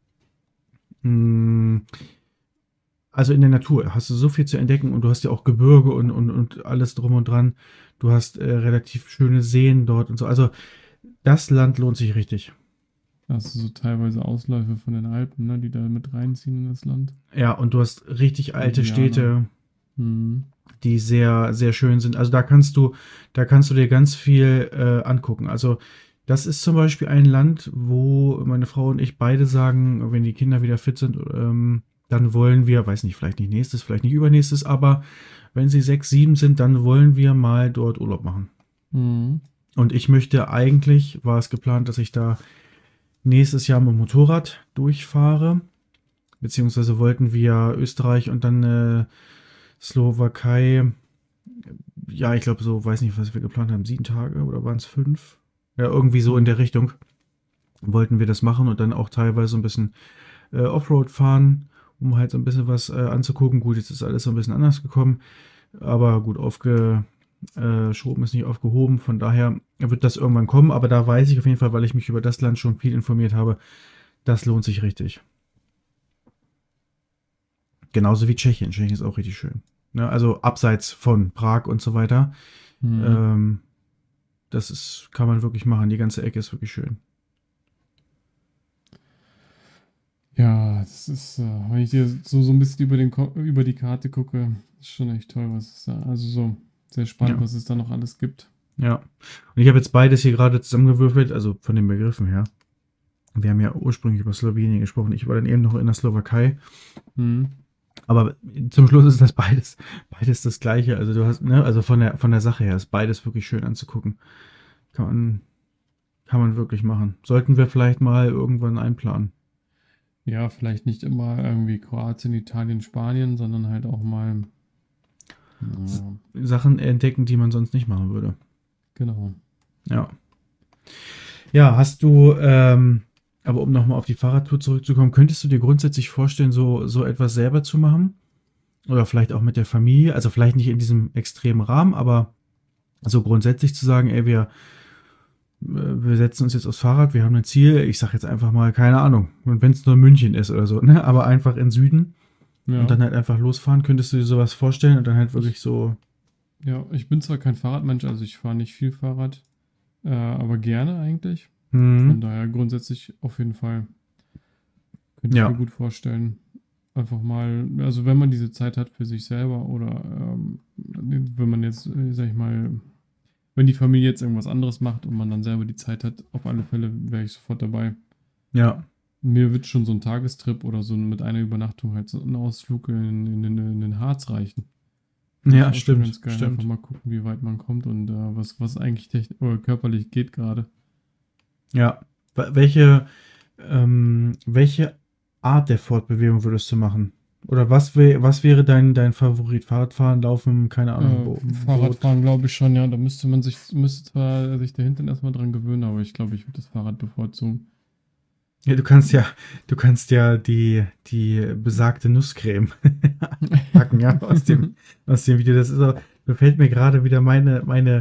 also in der Natur hast du so viel zu entdecken und du hast ja auch Gebirge und alles drum und dran. Du hast relativ schöne Seen dort und so. Also das Land lohnt sich richtig. Das ist so teilweise Ausläufe von den Alpen, ne, die da mit reinziehen in das Land. Ja, und du hast richtig alte Indianer. Städte, Hm. die sehr, sehr schön sind. Also da kannst du dir ganz viel angucken. Also das ist zum Beispiel ein Land, wo meine Frau und ich beide sagen, wenn die Kinder wieder fit sind, dann wollen wir, weiß nicht, vielleicht nicht nächstes, vielleicht nicht übernächstes, aber wenn sie 6, 7 sind, dann wollen wir mal dort Urlaub machen. Mhm. Und ich möchte eigentlich, war es geplant, dass ich da nächstes Jahr mit dem Motorrad durchfahre. Beziehungsweise wollten wir Österreich und dann Slowakei, ja, ich glaube so, weiß nicht, was wir geplant haben, 7 Tage oder waren es 5? Ja, irgendwie so in der Richtung wollten wir das machen und dann auch teilweise ein bisschen Offroad fahren, um halt so ein bisschen was anzugucken. Gut, jetzt ist alles so ein bisschen anders gekommen, aber gut, aufgeschoben ist nicht aufgehoben, von daher wird das irgendwann kommen, aber da weiß ich auf jeden Fall, weil ich mich über das Land schon viel informiert habe, das lohnt sich richtig. Genauso wie Tschechien. Tschechien ist auch richtig schön. Ne? Also abseits von Prag und so weiter. Mhm. Kann man wirklich machen. Die ganze Ecke ist wirklich schön. Ja, das ist, wenn ich dir so ein bisschen über die Karte gucke, ist schon echt toll, was es da, also so sehr spannend, Ja. was es da noch alles gibt. Ja. Und ich habe jetzt beides hier gerade zusammengewürfelt, also von den Begriffen her. Wir haben ja ursprünglich über Slowenien gesprochen. Ich war dann eben noch in der Slowakei. Mhm. Aber zum Schluss ist das beides das Gleiche. Also du hast, ne, also von der Sache her ist beides wirklich schön anzugucken. Kann man wirklich machen. Sollten wir vielleicht mal irgendwann einplanen. Ja, vielleicht nicht immer irgendwie Kroatien, Italien, Spanien, sondern halt auch mal, ja, Sachen entdecken, die man sonst nicht machen würde. genau. Ja. Ja, hast du, aber um nochmal auf die Fahrradtour zurückzukommen, könntest du dir grundsätzlich vorstellen, so etwas selber zu machen? Oder vielleicht auch mit der Familie? Also vielleicht nicht in diesem extremen Rahmen, aber so grundsätzlich zu sagen, ey, wir wir setzen uns jetzt aufs Fahrrad, wir haben ein Ziel, ich sag jetzt einfach mal, keine Ahnung, und wenn es nur München ist oder so, ne, aber einfach in Süden Ja. und dann halt einfach losfahren, könntest du dir sowas vorstellen und dann halt wirklich so, Ja, ich bin zwar kein Fahrradmensch, also ich fahre nicht viel Fahrrad, aber gerne eigentlich. Von daher grundsätzlich auf jeden Fall. Könnte ich Ja. mir gut vorstellen. Einfach mal, also wenn man diese Zeit hat für sich selber oder wenn man jetzt, sag ich mal, wenn die Familie jetzt irgendwas anderes macht und man dann selber die Zeit hat, auf alle Fälle wäre ich sofort dabei. Ja. Mir wird schon so ein Tagestrip oder so mit einer Übernachtung halt so ein Ausflug in den Harz reichen. Das Ja, ist auch schon stimmt, ganz geil. stimmt. Einfach mal gucken, wie weit man kommt und was eigentlich oder körperlich geht gerade. Ja. Welche Art der Fortbewegung würdest du machen? Oder was wäre dein Favorit? Fahrradfahren, Laufen, keine Ahnung. Boot? Fahrradfahren glaube ich schon, ja. Da müsste zwar sich der Hintern erstmal dran gewöhnen, aber ich glaube, ich würde das Fahrrad bevorzugen. Ja, du kannst ja die besagte Nusscreme packen, ja, aus dem Video. Das ist auch, da fällt mir gerade wieder meine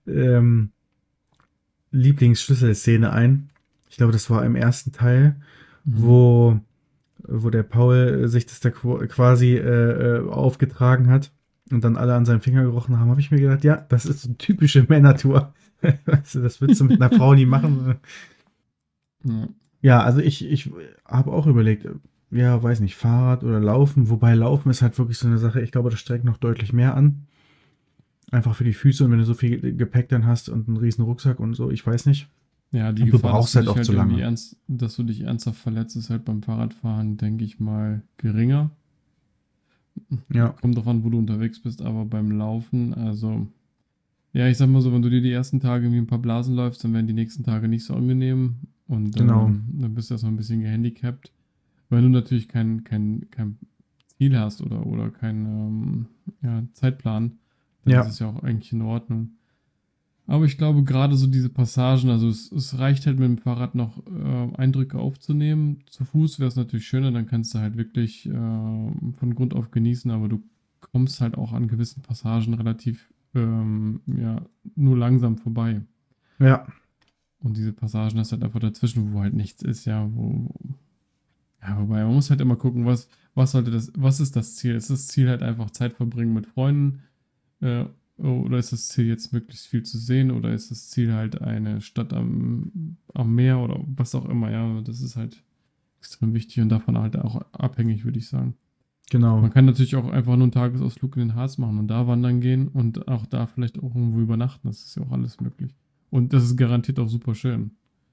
Lieblingsschlüsselszene ein. Ich glaube, das war im ersten Teil, wo der Paul sich das da quasi aufgetragen hat und dann alle an seinem Finger gerochen haben, habe ich mir gedacht, ja, das ist so typische Männertour. Weißt du, das würdest du mit einer Frau nie machen. Ja. Ja, also ich habe auch überlegt, ja, weiß nicht, Fahrrad oder Laufen, wobei Laufen ist halt wirklich so eine Sache, ich glaube, das strengt noch deutlich mehr an. Einfach für die Füße und wenn du so viel Gepäck dann hast und einen riesen Rucksack und so, ich weiß nicht. Ja, die Und du Gefahr, brauchst dass du halt dich auch zu lange. irgendwie dass du dich ernsthaft verletzt, ist halt beim Fahrradfahren, denke ich mal, geringer. Ja, Kommt drauf an, wo du unterwegs bist, aber beim Laufen, also, ja, ich sag mal so, wenn du dir die ersten Tage irgendwie ein paar Blasen läufst, dann werden die nächsten Tage nicht so angenehm und Genau. dann bist du erstmal ein bisschen gehandicapt. Wenn du natürlich kein Ziel hast oder keinen Zeitplan, dann Ja. ist es ja auch eigentlich in Ordnung. Aber ich glaube, gerade so diese Passagen, also es reicht halt mit dem Fahrrad noch Eindrücke aufzunehmen. Zu Fuß wäre es natürlich schöner, dann kannst du halt wirklich von Grund auf genießen, aber du kommst halt auch an gewissen Passagen relativ nur langsam vorbei. Ja. Und diese Passagen hast halt einfach dazwischen, wo halt nichts ist, ja, wobei man muss halt immer gucken, was ist das Ziel? Ist das Ziel halt einfach Zeit verbringen mit Freunden? Oder ist das Ziel jetzt möglichst viel zu sehen? Oder ist das Ziel halt eine Stadt am Meer oder was auch immer? Ja, das ist halt extrem wichtig und davon halt auch abhängig, würde ich sagen. Genau. Man kann natürlich auch einfach nur einen Tagesausflug in den Harz machen und da wandern gehen und auch da vielleicht auch irgendwo übernachten. Das ist ja auch alles möglich. Und das ist garantiert auch super schön.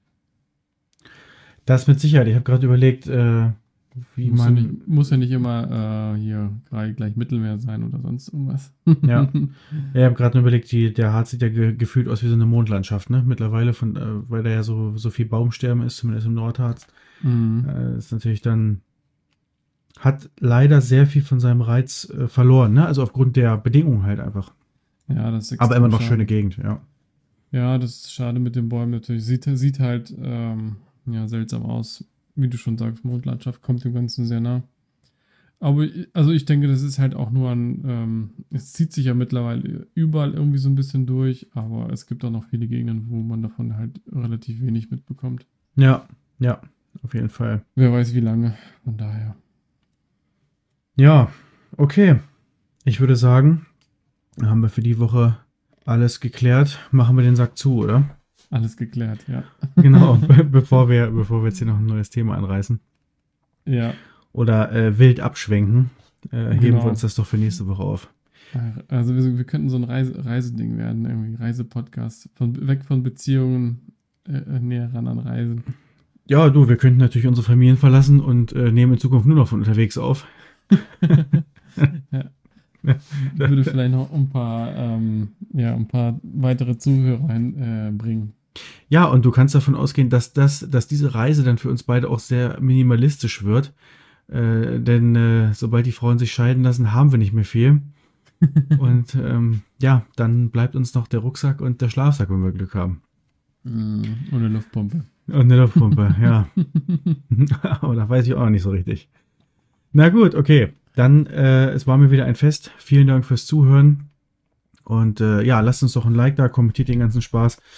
Das mit Sicherheit. Ich habe gerade überlegt, wie muss ja nicht immer hier gleich Mittelmeer sein oder sonst irgendwas. Ja. Ich habe gerade überlegt, der Harz sieht ja gefühlt aus wie so eine Mondlandschaft, ne? Mittlerweile, weil da ja so viel Baumsterben ist, zumindest im Nordharz. Ist natürlich dann, hat leider sehr viel von seinem Reiz verloren, ne? Also aufgrund der Bedingungen halt einfach. Ja, das ist aber immer noch schade. schöne Gegend, ja. Ja, das ist schade mit den Bäumen natürlich. Sieht halt seltsam aus. Wie du schon sagst, Mondlandschaft kommt dem Ganzen sehr nah. Aber ich denke, das ist halt auch nur es zieht sich ja mittlerweile überall irgendwie so ein bisschen durch, aber es gibt auch noch viele Gegenden, wo man davon halt relativ wenig mitbekommt. Ja, auf jeden Fall. Wer weiß wie lange, von daher. Ja, okay. Ich würde sagen, haben wir für die Woche alles geklärt. Machen wir den Sack zu, oder? Alles geklärt, ja. Genau, bevor wir jetzt hier noch ein neues Thema anreißen. Ja. Oder wild abschwenken, heben Genau. wir uns das doch für nächste Woche auf. Also wir könnten so ein Reiseding werden, irgendwie Reisepodcast. Weg von Beziehungen, näher ran an Reisen. Ja, du, wir könnten natürlich unsere Familien verlassen und nehmen in Zukunft nur noch von unterwegs auf. Ja. Würde vielleicht noch ein paar weitere Zuhörer bringen. Ja, und du kannst davon ausgehen, dass diese Reise dann für uns beide auch sehr minimalistisch wird. Denn sobald die Frauen sich scheiden lassen, haben wir nicht mehr viel. Und dann bleibt uns noch der Rucksack und der Schlafsack, wenn wir Glück haben. Und eine Luftpumpe. Und eine Luftpumpe, ja. Aber da weiß ich auch noch nicht so richtig. Na gut, okay. Dann, es war mir wieder ein Fest. Vielen Dank fürs Zuhören. Und lasst uns doch ein Like da, kommentiert den ganzen Spaß.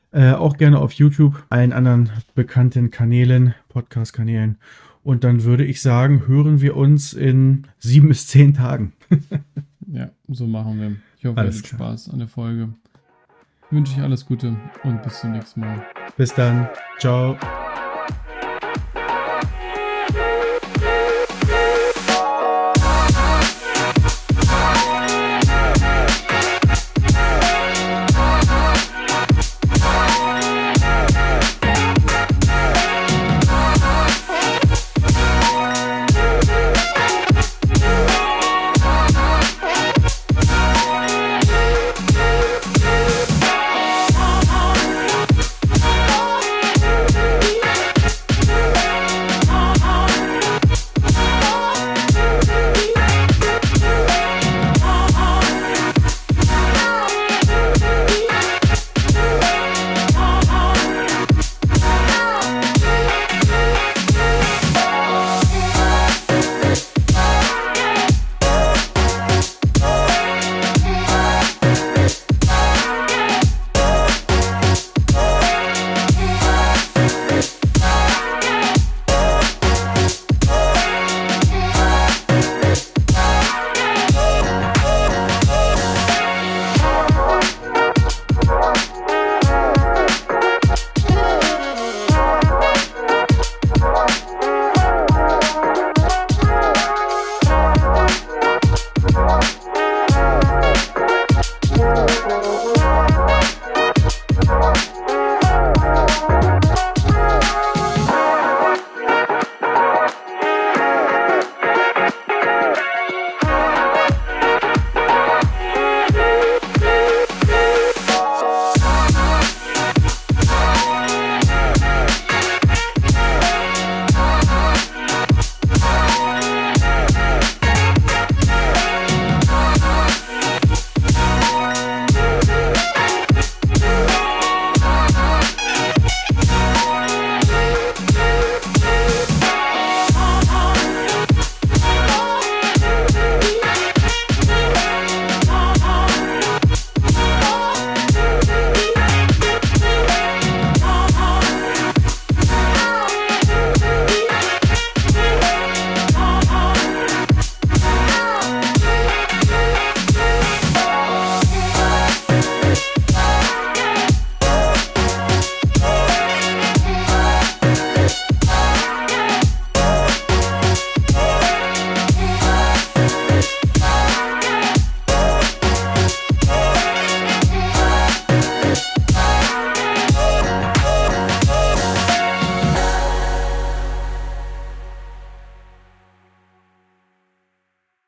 Auch gerne auf YouTube, allen anderen bekannten Kanälen, Podcast-Kanälen. Und dann würde ich sagen, hören wir uns in 7 bis 10 Tagen. Ja, so machen wir. Ich hoffe, ihr Alles hattet klar. Spaß an der Folge. Wünsche ich alles Gute und bis zum nächsten Mal. Bis dann. Ciao.